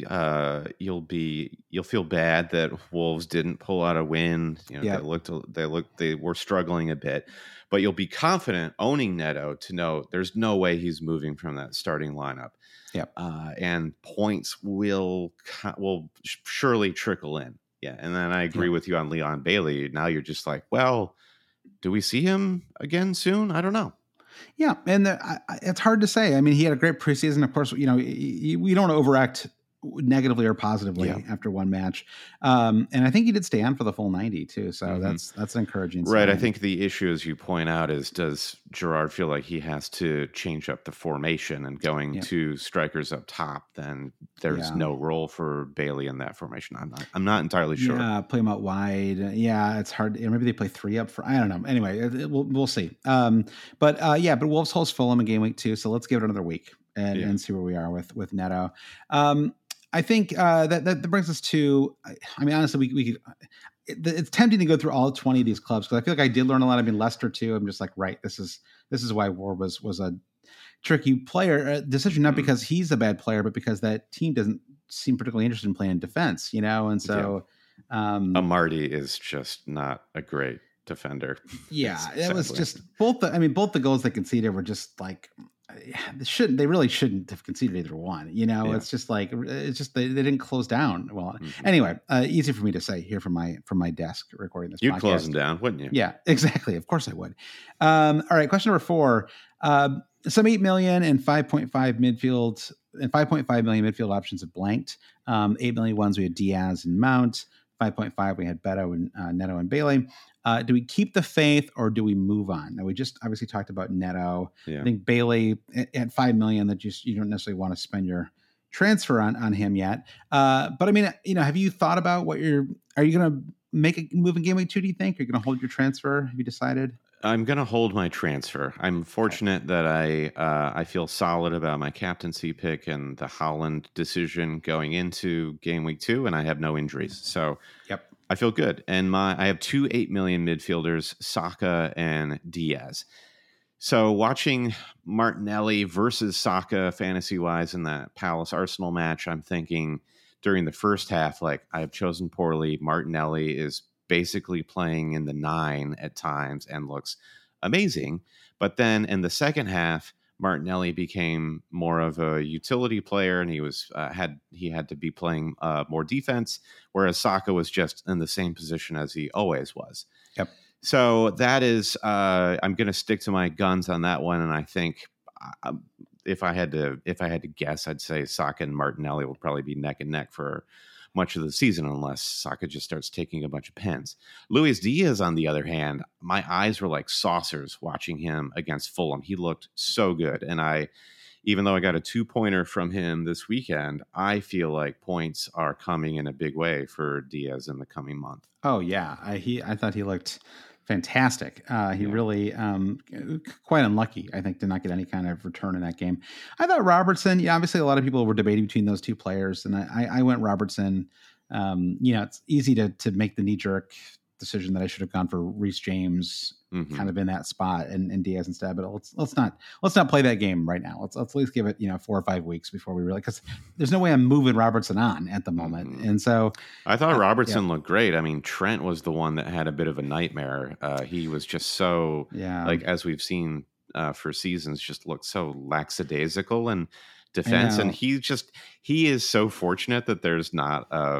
you'll feel bad that Wolves didn't pull out a win. They were struggling a bit, but you'll be confident owning Neto to know there's no way he's moving from that starting lineup. Yep. And points will surely trickle in. Yeah. And then I agree with you on Leon Bailey. Now you're just like, well, do we see him again soon? I don't know. Yeah. And it's hard to say. I mean, he had a great preseason. Of course, we don't want to overact negatively or positively after one match. And I think he did stay on for the full 90 too. So that's an encouraging sign. Right. I think the issue, as you point out, is does Gerrard feel like he has to change up the formation, and going to strikers up top, then there's no role for Bailey in that formation. I'm not entirely sure. Yeah. Play him out wide. Yeah. It's hard. Maybe they play 3 up for, I don't know. Anyway, we'll see. But Wolves host Fulham in game week 2. So let's give it another week and see where we are with Neto. I think that brings us to, I mean, honestly, we could, it's tempting to go through all 20 of these clubs because I feel like I did learn a lot. I mean, Leicester too. I'm just like, right. This is why Ward was a tricky player decision, not because he's a bad player, but because that team doesn't seem particularly interested in playing defense, and so Amartey is just not a great defender. Yeah, it was just both the goals they conceded were just like they really shouldn't have conceded either one. It's just like they didn't close down well. Anyway, easy for me to say here from my desk recording this. You'd podcast. Close them down, wouldn't you? Yeah, exactly. Of course I would. All right, question number 4. Some 8 million and 5.5 midfield and 5.5 million midfield options have blanked. 8 million ones we had Diaz and Mount. 5.5 we had Beto and Neto and Bailey. Do we keep the faith or do we move on? Now we just obviously talked about Neto. Yeah. I think Bailey at 5 million that you don't necessarily want to spend your transfer on him yet. But I mean, have you thought about are you going to make a move in game week 2? Do you think you're going to hold your transfer? Have you decided? I'm going to hold my transfer. I'm fortunate that I feel solid about my captaincy pick and the Haaland decision going into game week 2, and I have no injuries. So I feel good. And I have 2 8 million midfielders, Saka and Diaz. So watching Martinelli versus Saka fantasy-wise in that Palace-Arsenal match, I'm thinking during the first half, I have chosen poorly. Martinelli is basically playing in the 9 at times and looks amazing. But then in the second half, Martinelli became more of a utility player, and he was had to be playing more defense, whereas Saka was just in the same position as he always was. Yep. So that is, I'm going to stick to my guns on that one, and I think if I had to guess, I'd say Saka and Martinelli will probably be neck and neck for much of the season unless Saka just starts taking a bunch of pens. Luis Diaz, on the other hand, my eyes were like saucers watching him against Fulham. He looked so good. And even though I got a 2-pointer from him this weekend, I feel like points are coming in a big way for Diaz in the coming month. Oh yeah. I thought he looked fantastic. He really quite unlucky, I think, to not get any kind of return in that game. I thought Robertson, obviously a lot of people were debating between those two players, and I went Robertson. It's easy to make the knee-jerk decision that I should have gone for Reece James kind of in that spot and Diaz instead, but let's not play that game right now. Let's at least give it 4 or 5 weeks before we really, because there's no way I'm moving Robertson on at the moment. And so I thought Robertson looked great. I mean, Trent was the one that had a bit of a nightmare. He was just so as we've seen for seasons, just looked so lackadaisical in defense, and he is so fortunate that there's not a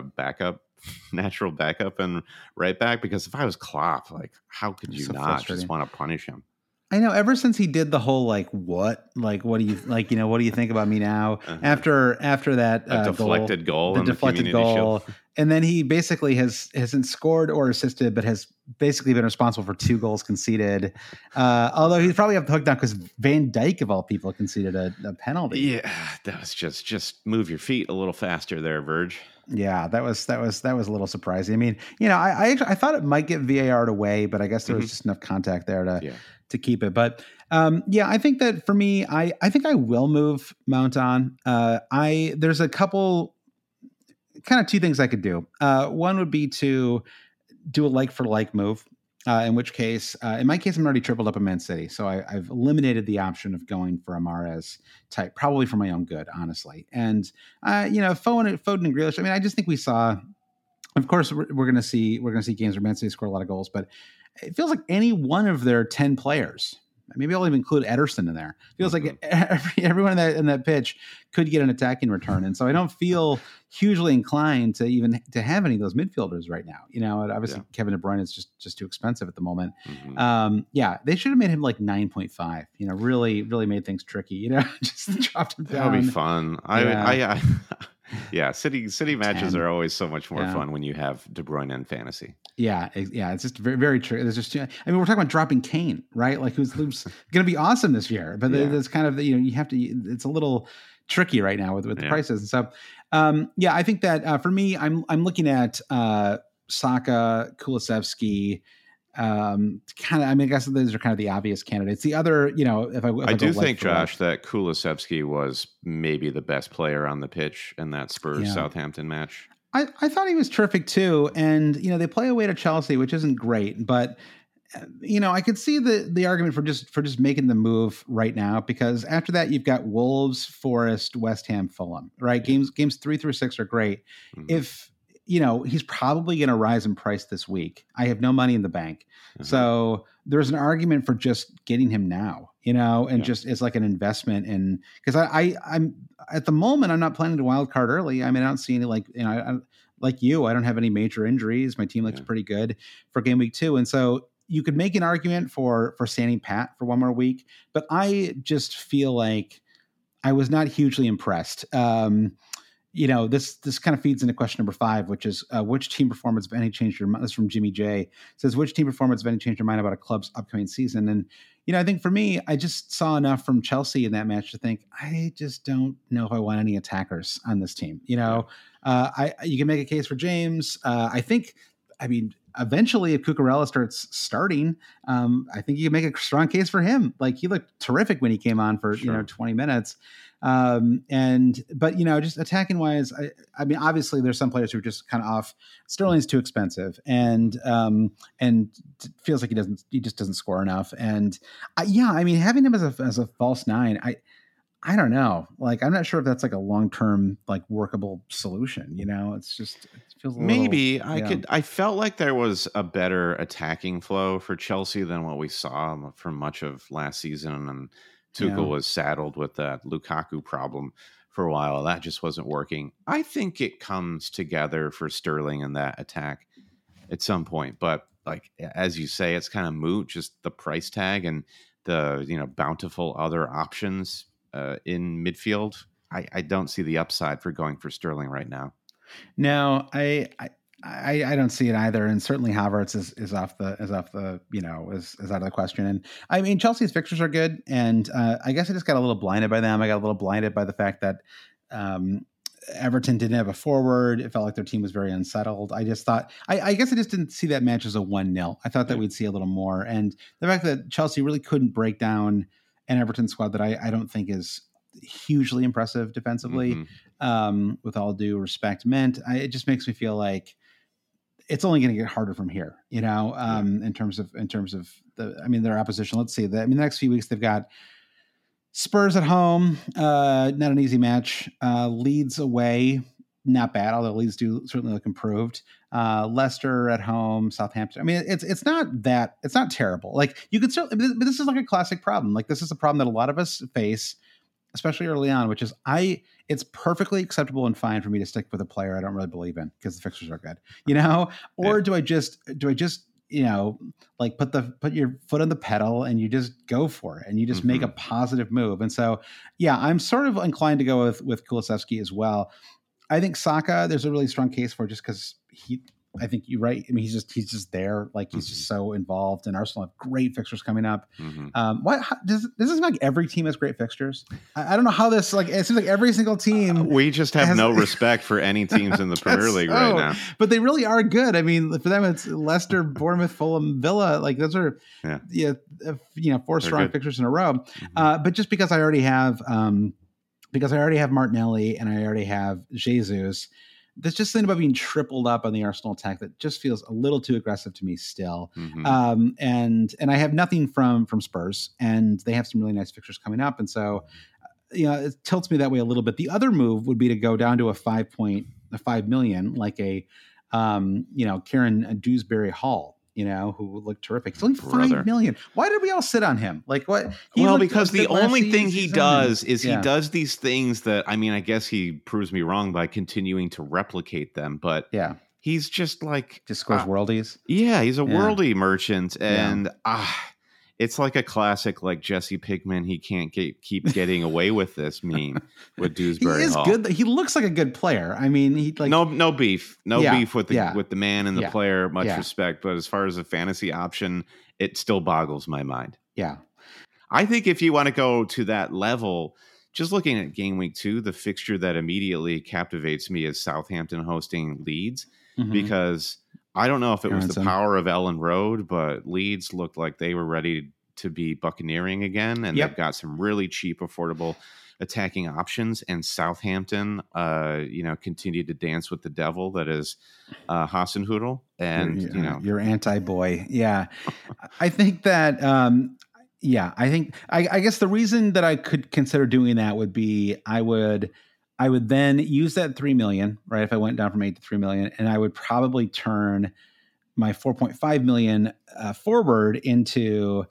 natural backup and right back, because if I was Klopp, how could you not just want to punish him? I know, ever since he did the whole what do you what do you think about me now? After that deflected goal, the deflected goal, and then he basically hasn't scored or assisted, but has basically been responsible for 2 goals conceded. Although he's probably up the hook now because Van Dijk of all people conceded a penalty. Yeah, that was just move your feet a little faster there, Verge. Yeah, that was a little surprising. I mean, I thought it might get VAR'd away, but I guess there was just enough contact there to keep it. But I think that for me, I think I will move Mount on. There's a couple, kind of 2 things I could do. One would be to do a like for like move. In which case, in my case, I'm already tripled up in Man City. So I've eliminated the option of going for a Mahrez type, probably for my own good, honestly. And, Foden and Grealish, I mean, I just think we saw, of course, we're going to see games where Man City score a lot of goals, but it feels like any one of their 10 players, maybe I'll even include Ederson in there. It feels like everyone in that pitch could get an attacking return. And so I don't feel hugely inclined to have any of those midfielders right now. Obviously Kevin De Bruyne is just too expensive at the moment. They should have made him 9.5, really, really made things tricky, just dropped him down. That would be fun. City matches 10 are always so much more fun when you have De Bruyne in fantasy. Yeah, it's just very, very true. There's just, we're talking about dropping Kane, right? Who's going to be awesome this year, but there's kind of, you have to. It's a little tricky right now with the prices, and so I think that for me, I'm looking at Saka, Kulusevski. I guess those are kind of the obvious candidates. The other, if I do think, Josh, that Kulusevski was maybe the best player on the pitch in that Spurs Southampton match. I thought he was terrific too. And, they play away to Chelsea, which isn't great, but I could see the argument for just making the move right now, because after that you've got Wolves, Forest, West Ham, Fulham, right? Games 3 through 6 are great. Mm-hmm. If he's probably going to rise in price this week. I have no money in the bank, so there's an argument for just getting him now, and just it's like an investment in, because I'm at the moment I'm not planning to wild card early. I mean, I don't see any like I don't have any major injuries. My team looks pretty good for game week 2, and so you could make an argument for standing pat for one more week, but I just feel like I was not hugely impressed. This kind of feeds into question number 5, which is which team performance, if any, changed your mind? This is from Jimmy J. It says, which team performance, if any, changed your mind about a club's upcoming season? And, I think for me, I just saw enough from Chelsea in that match to think, I just don't know if I want any attackers on this team. You can make a case for James. Eventually, if Cucurella starts starting, I think you can make a strong case for him. Like, he looked terrific when he came on for 20 minutes. But just attacking wise, I mean, obviously there's some players who are just kind of off. Sterling's too expensive, and feels like he just doesn't score enough. And having him as a false 9, I don't know. Like, I'm not sure if that's like a long-term, like, workable solution. It's just, it feels a maybe little, I felt like there was a better attacking flow for Chelsea than what we saw for much of last season. And Tuchel was saddled with that Lukaku problem for a while. That just wasn't working. I think it comes together for Sterling in that attack at some point. But like, as you say, it's kind of moot, just the price tag and the, bountiful other options in midfield. I don't see the upside for going for Sterling right now. No, I don't see it either, and certainly Havertz is off the is out of the question. And I mean, Chelsea's fixtures are good, and I guess I just got a little blinded by them. I got a little blinded by the fact that Everton didn't have a forward. It felt like their team was very unsettled. I just thought, I guess I just didn't see that match as a 1-0. I thought that we'd see a little more, and the fact that Chelsea really couldn't break down an Everton squad that I don't think is hugely impressive defensively, with all due respect, it just makes me feel like it's only going to get harder from here, in terms of their opposition. Let's see the next few weeks, they've got Spurs at home, not an easy match. Leeds away, not bad, although Leeds do certainly look improved. Leicester at home, Southampton. I mean, it's not terrible. Like, you could certainly, but this is like a classic problem. Like, this is a problem that a lot of us face, especially early on, which is it's perfectly acceptable and fine for me to stick with a player I don't really believe in because the fixtures are good, or do I just like put your foot on the pedal and you just go for it and you just make a positive move. And so, I'm sort of inclined to go with Kulusevski as well. I think Saka, there's a really strong case for, just because I think you're right. I mean, he's just there. Like, he's just so involved, and Arsenal have great fixtures coming up. Does this seem like every team has great fixtures? I don't know how this, like, it seems like every single team. We just have no respect for any teams in the Premier League right now. But they really are good. I mean, for them, it's Leicester, Bournemouth, Fulham, Villa. Like, those are, 4 strong fixtures in a row. But just because I already have Martinelli and I already have Jesus, there's just something about being tripled up on the Arsenal attack that just feels a little too aggressive to me still. And I have nothing from Spurs, and they have some really nice fixtures coming up. And so, it tilts me that way a little bit. The other move would be to go down to a 5 million, like a, Kieran Dewsbury Hall, who looked terrific. It's only 5 million. Why did we all sit on him? Like, what? Because the only thing he does is he does these things that, I mean, I guess he proves me wrong by continuing to replicate them. But he's just like, just scores worldies. Yeah, he's a worldie merchant, and it's like a classic, like Jesse Pinkman. He can't keep getting away with this meme with Dewsbury. He is Hall. good. He looks like a good player. I mean, he like no beef with the man and the player. Much respect, but as far as a fantasy option, it still boggles my mind. Yeah, I think if you want to go to that level, just looking at game week 2, the fixture that immediately captivates me is Southampton hosting Leeds, because I don't know if it was the power of Ellen Road, but Leeds looked like they were ready to be buccaneering again, and they've got some really cheap, affordable attacking options. And Southampton, continued to dance with the devil that is Hasenhüttl. And your anti-boy, I think that, I guess the reason that I could consider doing that would be I would then use that 3 million, right? If I went down from 8 to 3 million, and I would probably turn my 4.5 million forward into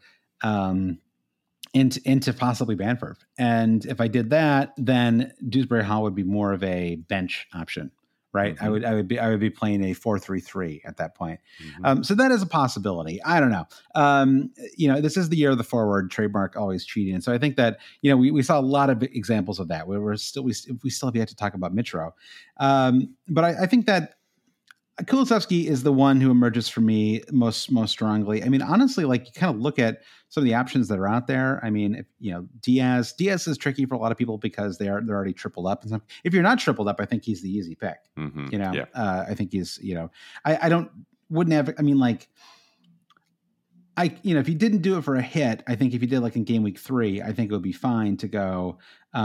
possibly Banford. And if I did that, then Dewsbury Hall would be more of a bench option, right? Mm-hmm. I would be playing a 4-3-3 at that point. Mm-hmm. So that is a possibility. I don't know. This is the year of the forward, trademark always cheating. And so I think that, we saw a lot of examples of that. We still have yet to talk about Mitro. But I think that Kulusevski is the one who emerges for me most strongly. I mean, honestly, like you kind of look at some of the options that are out there. I mean, Diaz is tricky for a lot of people because they're already tripled up. And if you're not tripled up, I think he's the easy pick. Mm-hmm. I think he's, if you didn't do it for a hit, I think if you did like in game week 3, I think it would be fine to go,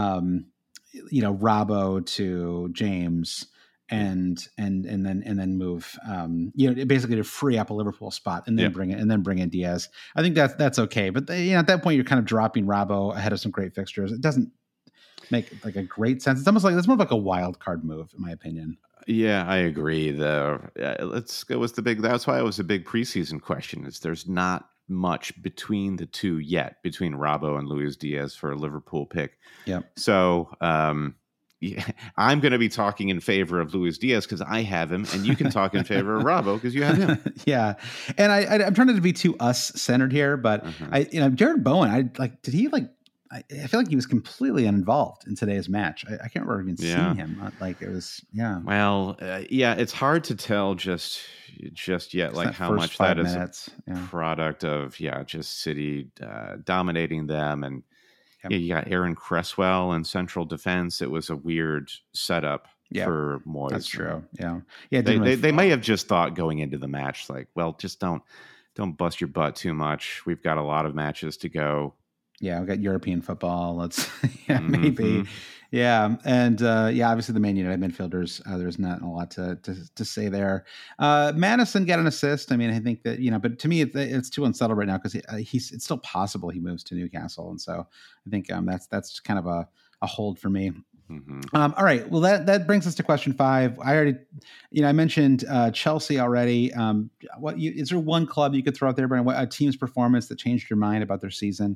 Robbo to James and then move, basically to free up a Liverpool spot and then bring in Diaz. I think that's okay. But at that point, you're kind of dropping Robbo ahead of some great fixtures. It doesn't make like a great sense. It's almost like, it's more like a wild card move, in my opinion. Yeah, I agree. Let's go with that's why it was a big preseason question, is there's not much between the two yet, between Robbo and Luis Diaz for a Liverpool pick. Yeah. So, I'm going to be talking in favor of Luis Diaz because I have him, and you can talk in favor of Robbo because you have him. Yeah, and I'm trying to be too us centered here, but Jared Bowen, did he I feel like he was completely uninvolved in today's match. I can't remember even seeing him. It was Well, it's hard to tell just yet, like how much that is a product of just City dominating them. And you got Aaron Cresswell in central defense. It was a weird setup for Moyes. That's true. Yeah. They may have just thought going into the match, like, well, just don't bust your butt too much. We've got a lot of matches to go. Yeah, we've got European football. Let's maybe. Yeah. And obviously the Man United midfielders, there's not a lot to say there. Madison got an assist. I mean, I think that, but to me, it's too unsettled right now because it's still possible he moves to Newcastle. And so I think that's kind of a hold for me. Mm-hmm. All right. Well, that brings us to question 5. I already, I mentioned Chelsea already. Is there one club you could throw out there, Brian? A team's performance that changed your mind about their season?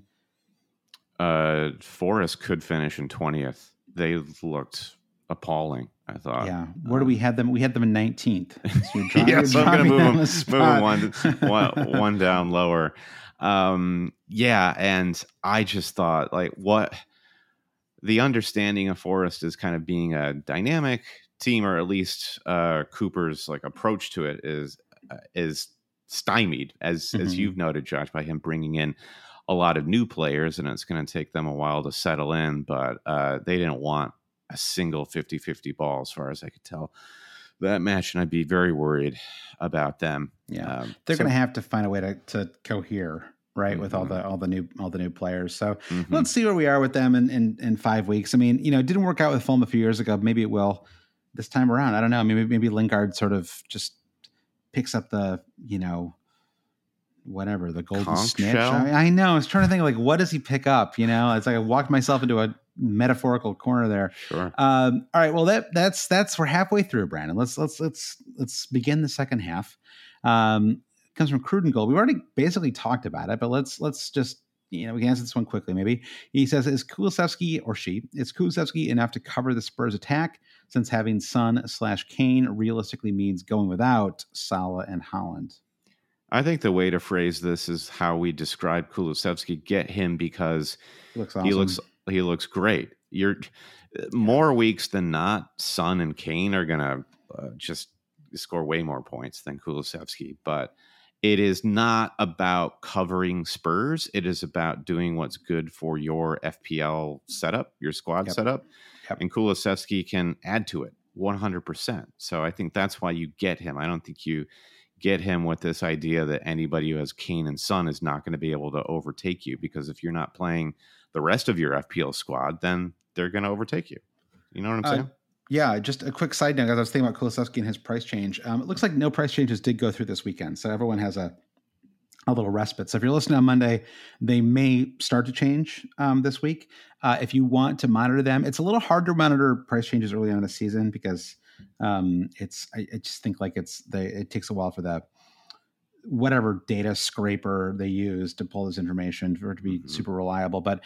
Forest could finish in 20th. They looked appalling, I thought. Yeah. Where do we have them? We had them in 19th. So I'm going to move them one down lower. And I just thought, what the understanding of Forest is kind of being a dynamic team, or at least Cooper's approach to it is stymied, as you've noted, Josh, by him bringing in a lot of new players, and it's going to take them a while to settle in, but they didn't want a single 50-50 ball as far as I could tell that match, and I'd be very worried about them. Yeah. They're going to have to find a way to cohere, right, with all the new players. So let's see where we are with them in 5 weeks. I mean, it didn't work out with Fulham a few years ago. Maybe it will this time around. I don't know. Maybe Lingard sort of just picks up the, whatever, the golden conch snitch. shell? I know. I was trying to think, what does he pick up? It's like I walked myself into a metaphorical corner there. Sure. All right. Well, that's we're halfway through, Brandon. Let's begin the second half. Comes from Cruden Gold. We've already basically talked about it, but let's just we can answer this one quickly. Maybe he says, is Kulusevski enough to cover the Spurs attack, since having Son/Kane realistically means going without Salah and Haaland? I think the way to phrase this is how we describe Kulusevski. Get him because he looks awesome. He looks great. More weeks than not, Son and Kane are gonna just score way more points than Kulusevski. But it is not about covering Spurs. It is about doing what's good for your FPL setup, your squad setup, and Kulusevski can add to it 100%. So I think that's why you get him. I don't think you get him with this idea that anybody who has Kane and Son is not going to be able to overtake you, because if you're not playing the rest of your FPL squad, then they're going to overtake you. You know what I'm saying? Yeah, just a quick side note, as I was thinking about Kulusevski and his price change. It looks like no price changes did go through this weekend, so everyone has a a little respite. So if you're listening on Monday, they may start to change this week. If you want to monitor them, it's a little hard to monitor price changes early on in the season because I just think like it takes a while for the whatever data scraper they use to pull this information for it to be super reliable. But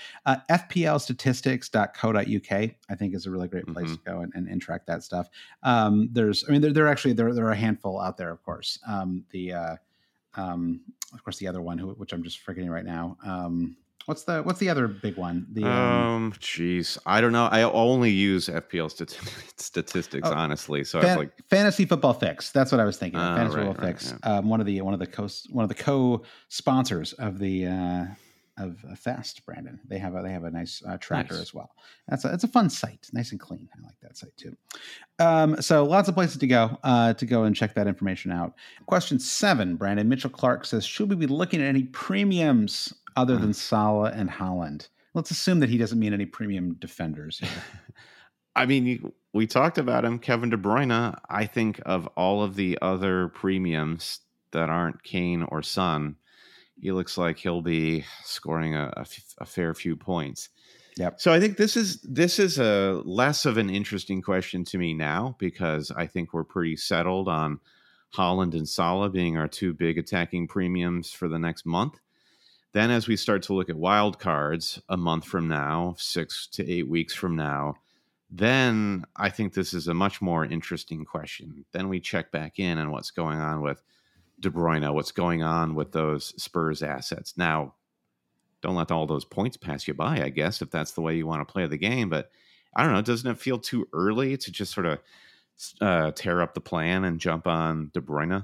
fplstatistics.co.uk, I think, is a really great place to go and track that stuff. There are a handful out there, of course. Of course, the other one, which I'm just forgetting right now. What's the other big one? Geez, I don't know. I only use FPL statistics, honestly. So I was like Fantasy Football Fix. That's what I was thinking. Fantasy Football Fix. Yeah. One of the co-sponsors of the of Fast, Brandon. They have a nice tracker as well. It's a fun site, nice and clean. I like that site too. So lots of places to go and check that information out. Question 7, Brandon. Mitchell Clark says, should we be looking at any premiums other than Salah and Haaland? Let's assume that he doesn't mean any premium defenders here. I mean, we talked about him, Kevin De Bruyne. I think of all of the other premiums that aren't Kane or Son, he looks like he'll be scoring a fair few points. Yep. So I think this is a less of an interesting question to me now because I think we're pretty settled on Haaland and Salah being our two big attacking premiums for the next month. Then as we start to look at wild cards a month from now, 6 to 8 weeks from now, then I think this is a much more interesting question. Then we check back in on what's going on with De Bruyne, what's going on with those Spurs assets. Now, don't let all those points pass you by, I guess, if that's the way you want to play the game. But I don't know, doesn't it feel too early to just sort of tear up the plan and jump on De Bruyne?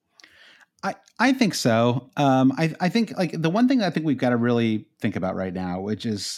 I think so. I think like the one thing I think we've got to really think about right now, which is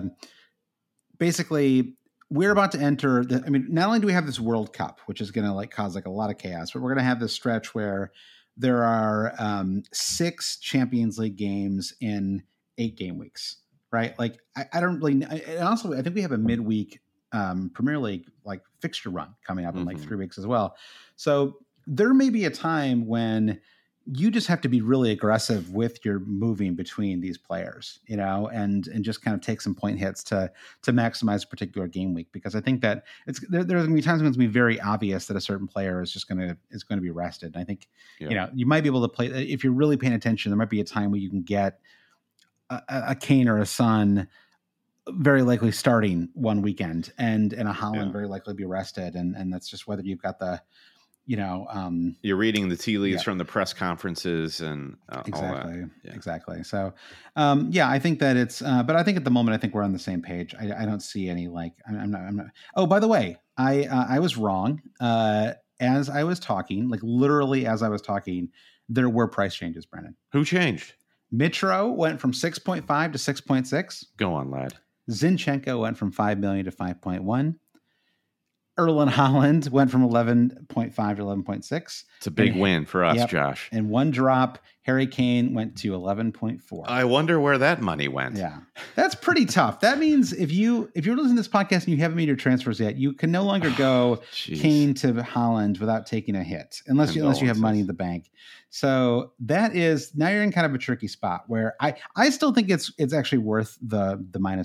basically we're about to enter not only do we have this World Cup, which is going to like cause like a lot of chaos, but we're going to have this stretch where there are 6 Champions League games in 8 game weeks, right? Like I don't really, and also I think we have a midweek Premier League like fixture run coming up in like 3 weeks as well. So there may be a time when you just have to be really aggressive with your moving between these players, and just kind of take some point hits to maximize a particular game week. Because I think that there's going to be times when it's going to be very obvious that a certain player is going to be rested. And I think, you might be able to play, if you're really paying attention, there might be a time where you can get a Kane or a Son very likely starting one weekend and a Haaland very likely be rested. And that's just whether you've got the, you're reading the tea leaves from the press conferences and exactly. all that. Yeah. Exactly. So, I think that it's, but I think at the moment, I think we're on the same page. I don't see any, like, I'm not. Oh, by the way, I was wrong. As I was talking, like literally as I was talking, there were price changes, Brennan. Who changed? Mitro went from 6.5 to 6.6. Go on, lad. Zinchenko went from 5 million to 5.1. Erling Haaland went from 11.5 to 11.6. It's a big win for us, Josh. And one drop, Harry Kane went to 11.4. I wonder where that money went. Yeah, that's pretty tough. That means if you're listening to this podcast and you haven't made your transfers yet, you can no longer go Kane to Haaland without taking a hit, unless you have money in the bank. So that is, now you're in kind of a tricky spot where I still think it's actually worth the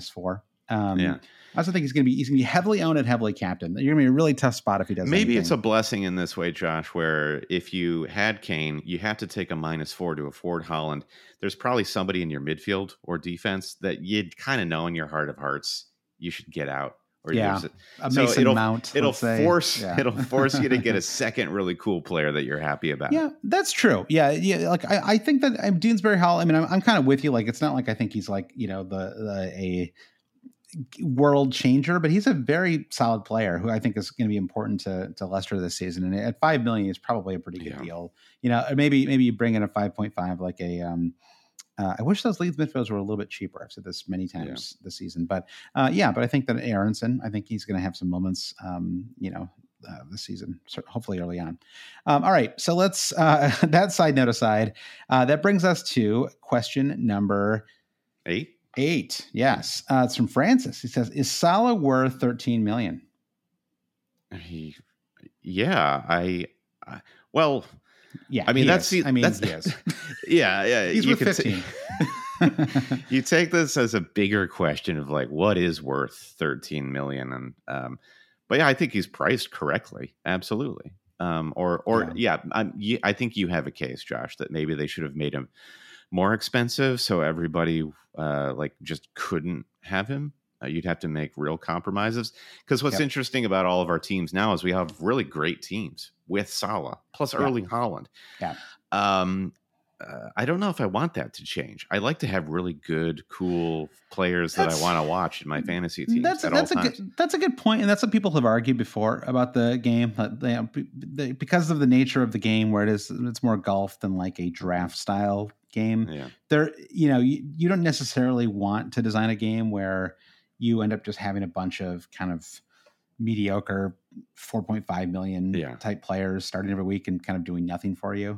-4. I also think he's going to be heavily owned and heavily captained. You're going to be a really tough spot if he doesn't. Maybe it's a blessing in this way, Josh, where if you had Kane, you have to take a -4 to afford Haaland. There's probably somebody in your midfield or defense that you'd kind of know in your heart of hearts you should get out. Or Mason Mount. It'll force you to get a second really cool player that you're happy about. Yeah, that's true. Yeah. Like I think that Doonesbury Hall. I mean, I'm kind of with you. Like, it's not like I think he's like a world changer, but he's a very solid player who I think is going to be important to Leicester this season. And at 5 million is probably a pretty good deal. Maybe you bring in a 5.5 like a. I wish those Leeds midfielders were a little bit cheaper. I've said this many times this season, but I think that Aronson, I think he's going to have some moments, this season, hopefully early on. All right, so let's that side note aside. That brings us to question number 8. Yes, it's from Francis. He says, "Is Salah worth 13 million?" Yeah, I mean, he is. Yeah. He's with 15. You take this as a bigger question of like, what is worth 13 million? And, but yeah, I think he's priced correctly. Absolutely. I think you have a case, Josh, that maybe they should have made him more expensive. So everybody just couldn't have him. You'd have to make real compromises, because what's interesting about all of our teams now is we have really great teams with Salah plus Erling Haaland. Yeah. I don't know if I want that to change. I like to have really good, cool players that I want to watch in my fantasy teams. That's a good point, and that's what people have argued before about the game. Because of the nature of the game, where it's more golf than like a draft style game. Yeah. You don't necessarily want to design a game where you end up just having a bunch of kind of mediocre 4.5 million type players starting every week and kind of doing nothing for you.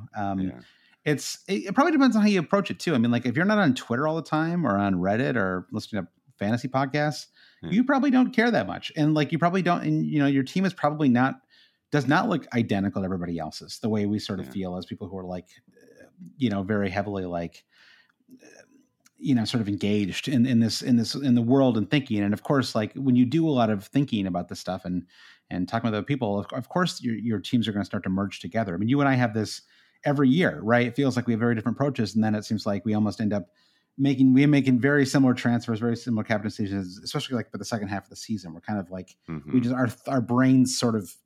It probably depends on how you approach it too. I mean, like if you're not on Twitter all the time or on Reddit or listening to fantasy podcasts, you probably don't care that much. And like, you probably don't, and your team is probably does not look identical to everybody else's, the way we sort of feel as people who are like, very heavily like, sort of engaged in the world and thinking. And of course, like when you do a lot of thinking about this stuff and talking with other people, of course your teams are going to start to merge together. I mean, you and I have this every year, right? It feels like we have very different approaches. And then it seems like we almost end up making very similar transfers, very similar captain decisions, especially like for the second half of the season. We're kind of like, we just, our brains sort of,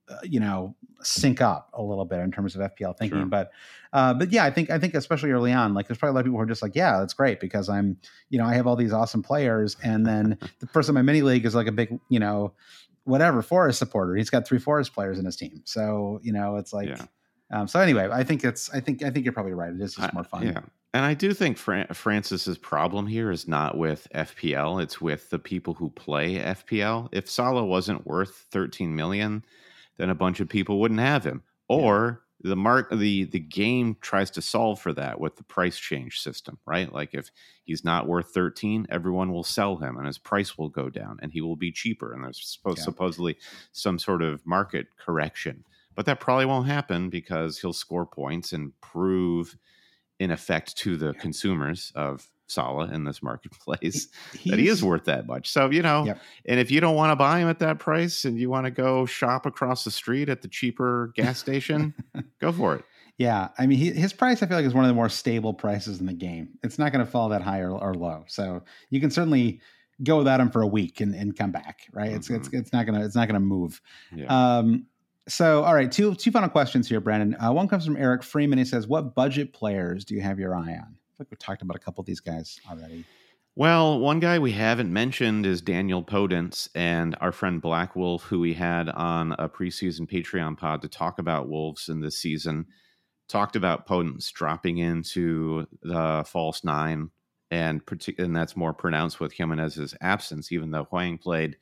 sync up a little bit in terms of FPL thinking. Sure. But yeah, I think especially early on, like there's probably a lot of people who are just like, yeah, that's great because I'm, I have all these awesome players. And then the person in my mini league is like a big, whatever Forest supporter. He's got 3 Forest players in his team. So, it's like, so anyway, I think you're probably right. It is just more fun. Yeah. And I do think Francis's problem here is not with FPL. It's with the people who play FPL. If Salah wasn't worth 13 million, then a bunch of people wouldn't have him. Or the game tries to solve for that with the price change system, right? Like if he's not worth 13, everyone will sell him and his price will go down and he will be cheaper. And there's supposedly some sort of market correction. But that probably won't happen because he'll score points and prove in effect to the consumers of Salah in this marketplace that he is worth that much. So, and if you don't want to buy him at that price and you want to go shop across the street at the cheaper gas station, go for it. Yeah. I mean, his price, I feel like, is one of the more stable prices in the game. It's not going to fall that high or low. So you can certainly go without him for a week and come back, right? Mm-hmm. It's not going to move. Yeah. So, all right, two final questions here, Brandon. One comes from Eric Freeman. He says, what budget players do you have your eye on? I think we've talked about a couple of these guys already. Well, one guy we haven't mentioned is Daniel Podence, and our friend Black Wolf, who we had on a preseason Patreon pod to talk about Wolves in this season, talked about Podence dropping into the false 9, and that's more pronounced with Jimenez's absence, even though Hwang played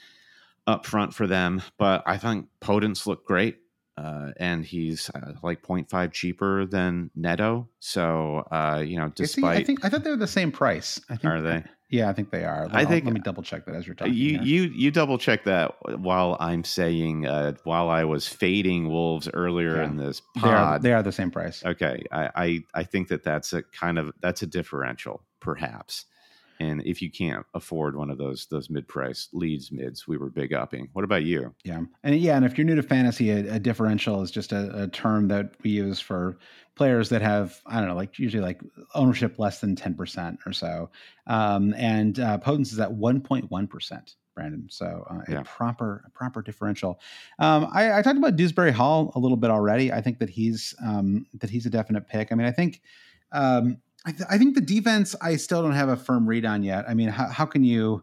up front for them. But I think Podence looked great. And he's like 0.5 cheaper than Neto. So, despite... I thought they were the same price. Are they? Yeah, I think they are. Let me double check that as you're talking. You double check that while I'm saying, while I was fading Wolves earlier in this pod. They are the same price. Okay. I think that's a differential, perhaps. And if you can't afford one of those mid-price Leeds mids, we were big upping. What about you? Yeah. And if you're new to fantasy, a differential is just a term that we use for players that have, I don't know, like usually like ownership less than 10% or so. And Podence is at 1.1%, Brandon. So a proper differential. I talked about Dewsbury Hall a little bit already. I think that he's a definite pick. I mean, I think the defense, I still don't have a firm read on yet. I mean, how can you?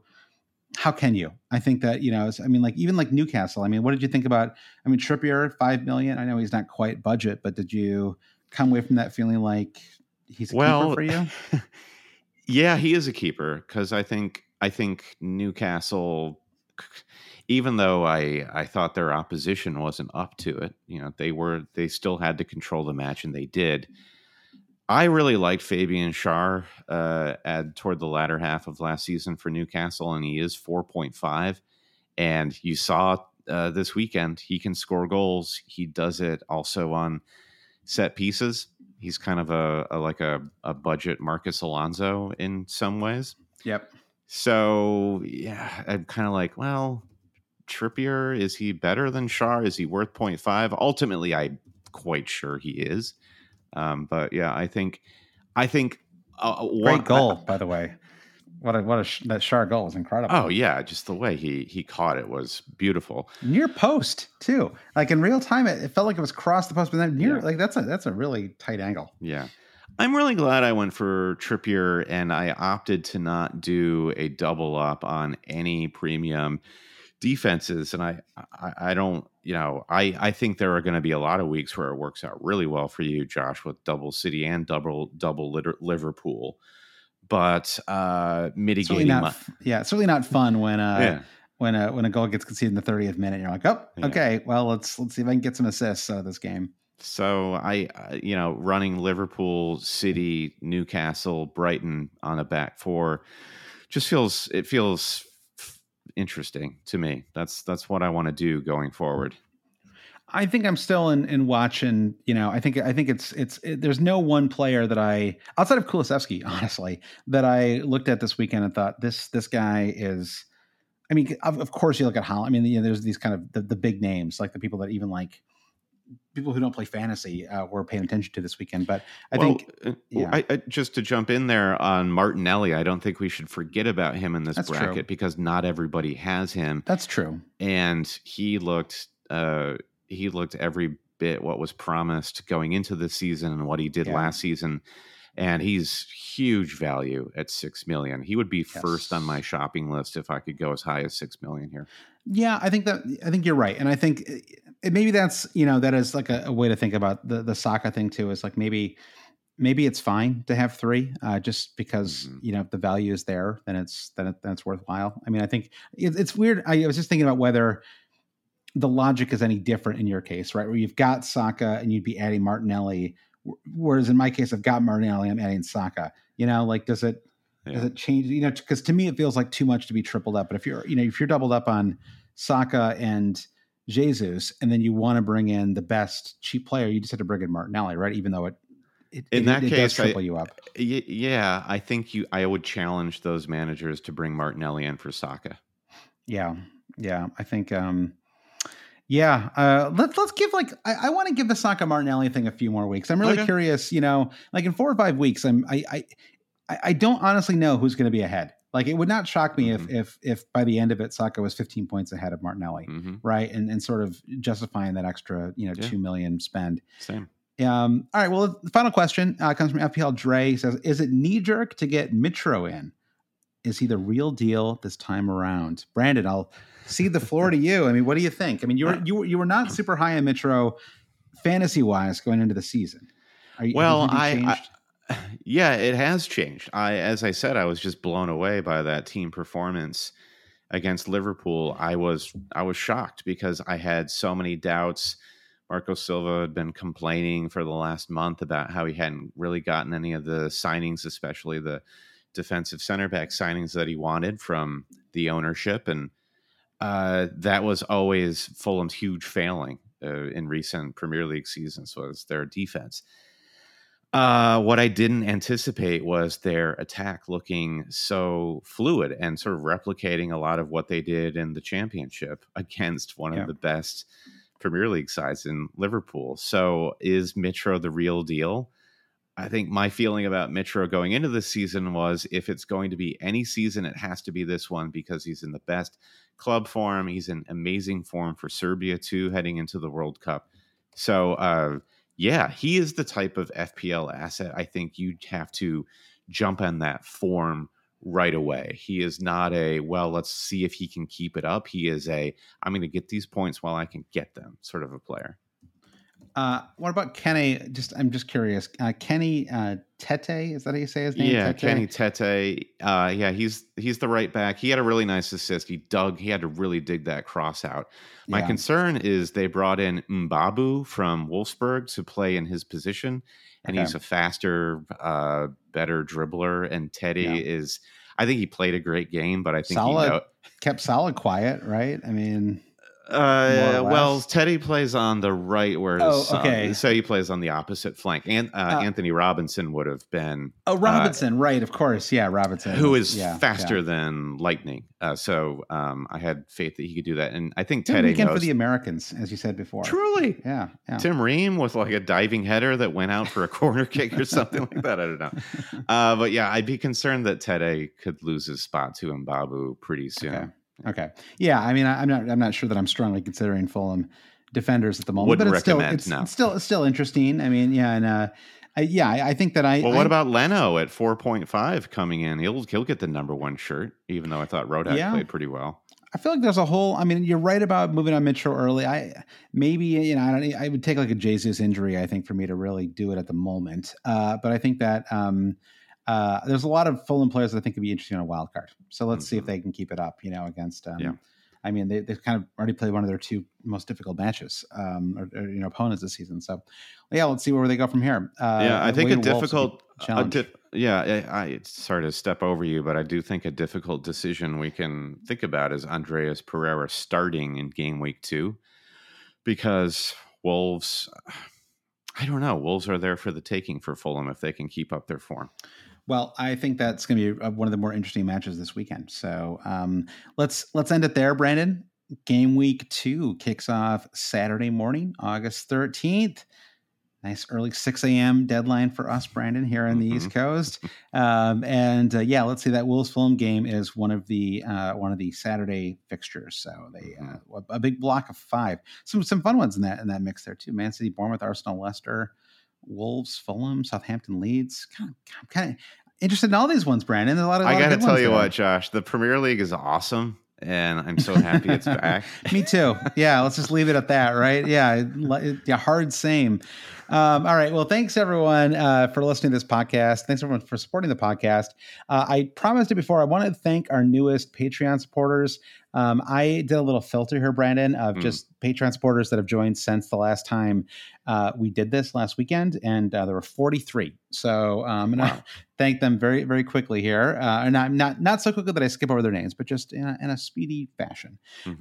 I think that, even like Newcastle. I mean, what did you think about, Trippier, 5 million? I know he's not quite budget, but did you come away from that feeling like he's a keeper for you? Yeah, he is a keeper because I think Newcastle, even though I thought their opposition wasn't up to it, they still had to control the match and they did. I really liked Fabian Schär toward the latter half of last season for Newcastle, and he is 4.5. And you saw this weekend, he can score goals. He does it also on set pieces. He's kind of a budget Marcus Alonso in some ways. Yep. So yeah, I'm kind of like, well, Trippier, is he better than Schär? Is he worth 0.5? Ultimately, I'm quite sure he is. But yeah, I think great goal, by the way. That Schär goal was incredible. Oh yeah, just the way he caught it was beautiful. Near post too, like in real time, it felt like it was crossed the post, but then near, like that's a really tight angle. Yeah, I'm really glad I went for Trippier, and I opted to not do a double up on any premium defenses. And I don't, I think there are going to be a lot of weeks where it works out really well for you, Josh, with double City and double Liverpool. But mitigating, certainly not fun when a goal gets conceded in the 30th minute. You're like, okay, well let's see if I can get some assists out of this game. So I running Liverpool, City, Newcastle, Brighton on a back four just feels interesting to me. That's what I want to do going forward. I think I'm still in watching, I think there's no one player that outside of Kulusevski, honestly, that I looked at this weekend and thought this guy is, I mean, of course you look at Haaland. I mean, there's these kind of the big names, like the people that even like people who don't play fantasy were paying attention to this weekend. But I just to jump in there on Martinelli, I don't think we should forget about him in this bracket because not everybody has him. That's true. And he looked every bit what was promised going into the season and what he did last season. And he's huge value at 6 million. He would be first on my shopping list if I could go as high as 6 million here. Yeah, I think you're right. And I think maybe that's, that is like a way to think about the Saka thing too, is like maybe it's fine to have 3 just because, if the value is there, then it's worthwhile. I mean, I think it's weird. I was just thinking about whether the logic is any different in your case, right? Where you've got Saka and you'd be adding Martinelli, whereas in my case, I've got Martinelli, I'm adding Saka. Like does it change? Because to me it feels like too much to be tripled up. But if you're doubled up on Saka and Jesus, and then you want to bring in the best cheap player, you just have to bring in Martinelli, right? Even though it does triple you up. Yeah, I think I would challenge those managers to bring Martinelli in for Saka. Yeah, I think. Let's give I want to give the Saka Martinelli thing a few more weeks. I'm really curious, like in 4 or 5 weeks, I don't honestly know who's going to be ahead. Like it would not shock me if by the end of it, Saka was 15 points ahead of Martinelli, right? And sort of justifying that extra, 2 million spend. Same. All right. Well, the final question comes from FPL Dre. He says, is it knee jerk to get Mitro in? Is he the real deal this time around? Brandon, I'll cede the floor to you. I mean, what do you think? I mean, you were not super high on Mitro fantasy wise going into the season. Yeah, it has changed. As I said, I was just blown away by that team performance against Liverpool. I was shocked because I had so many doubts. Marco Silva had been complaining for the last month about how he hadn't really gotten any of the signings, especially the defensive center back signings that he wanted from the ownership. And that was always Fulham's huge failing in recent Premier League seasons, was their defense. What I didn't anticipate was their attack looking so fluid and sort of replicating a lot of what they did in the Championship against one of the best Premier League sides in Liverpool. So is Mitro the real deal? I think my feeling about Mitro going into this season was if it's going to be any season, it has to be this one because he's in the best club form. He's in amazing form for Serbia too, heading into the World Cup. So, he is the type of FPL asset I think you'd have to jump on that form right away. He is not let's see if he can keep it up. He is I'm going to get these points while I can get them sort of a player. What about Kenny? I'm just curious. Kenny Tete, is that how you say his name? Yeah, Tete? Kenny Tete. He's the right back. He had a really nice assist. He had to really dig that cross out. My concern is they brought in Mbabu from Wolfsburg to play in his position, and he's a faster, better dribbler. And Teddy is. I think he played a great game, but I think kept solid quiet, right? I mean. Well, Teddy plays on the right, whereas okay. So he plays on the opposite flank. And Anthony Robinson would have been. Robinson, right? Of course, yeah, Robinson, who is faster than lightning. So I had faith that he could do that, and I think Teddy knows for the Americans, as you said before. Truly, yeah. Tim Ream with like a diving header that went out for a corner kick or something like that. I don't know, but yeah, I'd be concerned that Teddy could lose his spot to Mbabu pretty soon. Okay. Yeah. I mean, I'm not sure that I'm strongly considering Fulham defenders at the moment, Wouldn't but it's still interesting. I mean, yeah. And, I think that what about Leno at 4.5 coming in? He'll get the number one shirt, even though I thought Rodak played pretty well. I feel like there's a whole, I mean, you're right about moving on Mitchell early. I would take like a Jesus injury, I think, for me to really do it at the moment. But I think that, there's a lot of Fulham players that I think could be interesting on a wild card. So let's see if they can keep it up, against, I mean, they've kind of already played one of their two most difficult matches, opponents this season. So let's see where they go from here. I think a difficult challenge. Sorry to step over you, but I do think a difficult decision we can think about is Andreas Pereira starting in game week 2, because Wolves, I don't know. Wolves are there for the taking for Fulham if they can keep up their form. Well, I think that's going to be one of the more interesting matches this weekend. So let's end it there, Brandon. Game week 2 kicks off Saturday morning, August 13th. Nice early 6 a.m. deadline for us, Brandon, here on the East Coast. Let's see, that Wolves Fulham game is one of the Saturday fixtures. So they a big block of 5. Some fun ones in that mix there too. Man City, Bournemouth, Arsenal, Leicester, Wolves, Fulham, Southampton, Leeds. I'm kind of interested in all these ones, Brandon. There's a lot of. I got to tell you what, Josh, the Premier League is awesome. And I'm so happy it's back. Me too. Yeah, let's just leave it at that, right? Yeah, hard same. All right. Well, thanks everyone for listening to this podcast. Thanks everyone for supporting the podcast. I promised it before. I want to thank our newest Patreon supporters. I did a little filter here, Brandon, of just Patreon supporters that have joined since the last time we did this last weekend, and there were 43. So I'm going to thank them very, very quickly here. And not so quickly that I skip over their names, but just in a speedy fashion.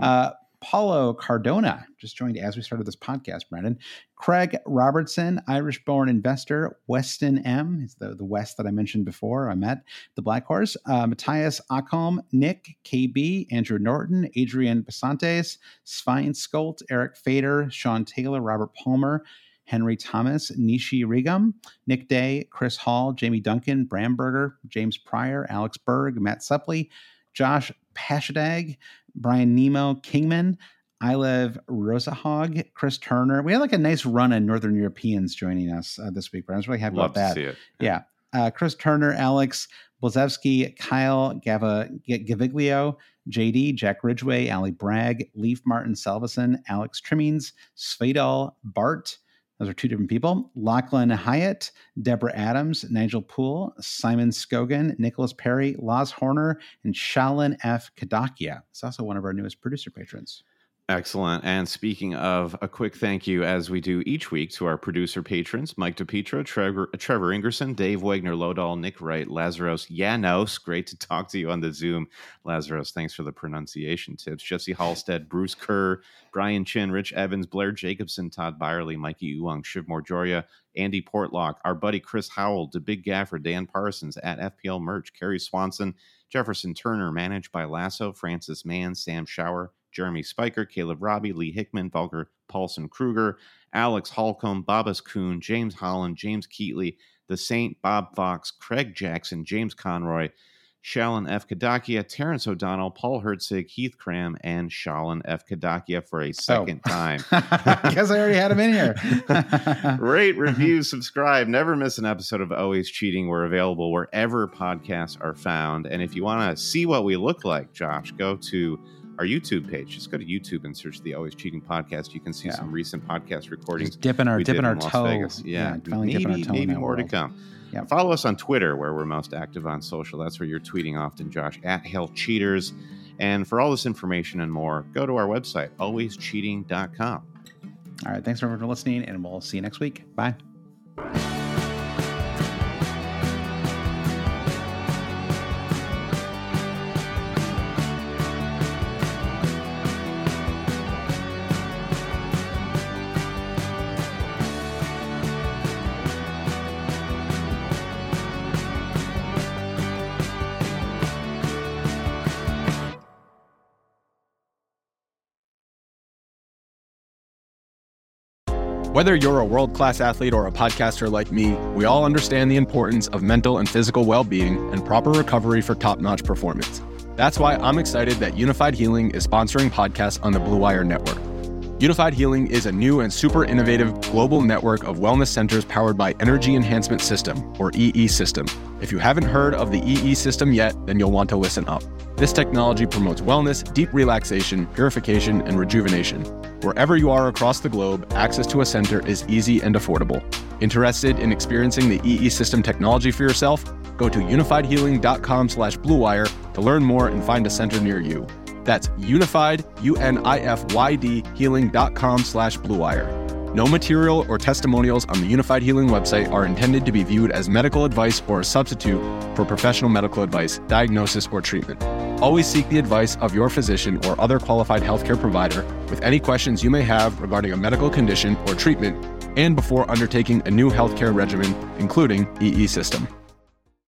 Paulo Cardona just joined as we started this podcast, Brandon. Craig Robertson, Irish-born investor. Weston M. is the West that I mentioned before. I met the Black Horse. Matthias Akholm, Nick, KB, Andrew Norton, Adrian Basantes, Svein Skolt, Eric Fader, Sean Taylor, Robert Palmer, Henry Thomas, Nishi Rigum, Nick Day, Chris Hall, Jamie Duncan, Bramberger, James Pryor, Alex Berg, Matt Suppley, Josh Pashadag, Brian Nemo, Kingman, Ilev Rosahog, Chris Turner. We had like a nice run of Northern Europeans joining us this week. I was really happy about that. To see it. Yeah. Chris Turner, Alex Blazewski, Kyle Gaviglio, JD, Jack Ridgway, Ali Bragg, Leaf Martin Salveson, Alex Trimmings, Svedal, Bart. Those are 2 different people. Lachlan Hyatt, Deborah Adams, Nigel Poole, Simon Scogan, Nicholas Perry, Laz Horner, and Shalin F. Kadakia. It's also one of our newest producer patrons. Excellent. And speaking of, a quick thank you, as we do each week, to our producer patrons, Mike DePietro, Trevor Ingerson, Dave Wagner Lodahl, Nick Wright, Lazaros Janos. Great to talk to you on the Zoom. Lazaros, thanks for the pronunciation tips. Jesse Halstead, Bruce Kerr, Brian Chin, Rich Evans, Blair Jacobson, Todd Byerly, Mikey Uwang, Shiv Morjoria, Andy Portlock, our buddy Chris Howell, The Big Gaffer, Dan Parsons, at FPL Merch, Kerry Swanson, Jefferson Turner, managed by Lasso, Francis Mann, Sam Shower, Jeremy Spiker, Caleb Robbie, Lee Hickman, Volker Paulson Kruger, Alex Holcomb, Babas Kuhn, James Holland, James Keatley, The Saint, Bob Fox, Craig Jackson, James Conroy, Shalin F. Kadakia, Terrence O'Donnell, Paul Hertzig, Heath Cram, and Shalin F. Kadakia for a second time. I guess I already had him in here. Rate, review, subscribe. Never miss an episode of Always Cheating. We're available wherever podcasts are found. And if you want to see what we look like, Josh, go to our YouTube page. Just go to YouTube and search the Always Cheating podcast. You can see some recent podcast recordings. Just dipping our toe. Vegas. Yeah, maybe more to come. Yeah. Follow us on Twitter, where we're most active on social. That's where you're tweeting often, Josh, at Hell Cheaters. And for all this information and more, go to our website, alwayscheating.com. All right. Thanks everyone for listening, and we'll see you next week. Bye. Whether you're a world-class athlete or a podcaster like me, we all understand the importance of mental and physical well-being and proper recovery for top-notch performance. That's why I'm excited that Unified Healing is sponsoring podcasts on the Blue Wire Network. Unified Healing is a new and super innovative global network of wellness centers powered by Energy Enhancement System, or EE System. If you haven't heard of the EE System yet, then you'll want to listen up. This technology promotes wellness, deep relaxation, purification, and rejuvenation. Wherever you are across the globe, access to a center is easy and affordable. Interested in experiencing the EE System technology for yourself? Go to unifiedhealing.com/bluewire to learn more and find a center near you. That's unified, UNIFYD, healing.com/bluewire. No material or testimonials on the Unified Healing website are intended to be viewed as medical advice or a substitute for professional medical advice, diagnosis, or treatment. Always seek the advice of your physician or other qualified healthcare provider with any questions you may have regarding a medical condition or treatment and before undertaking a new healthcare regimen, including EE System.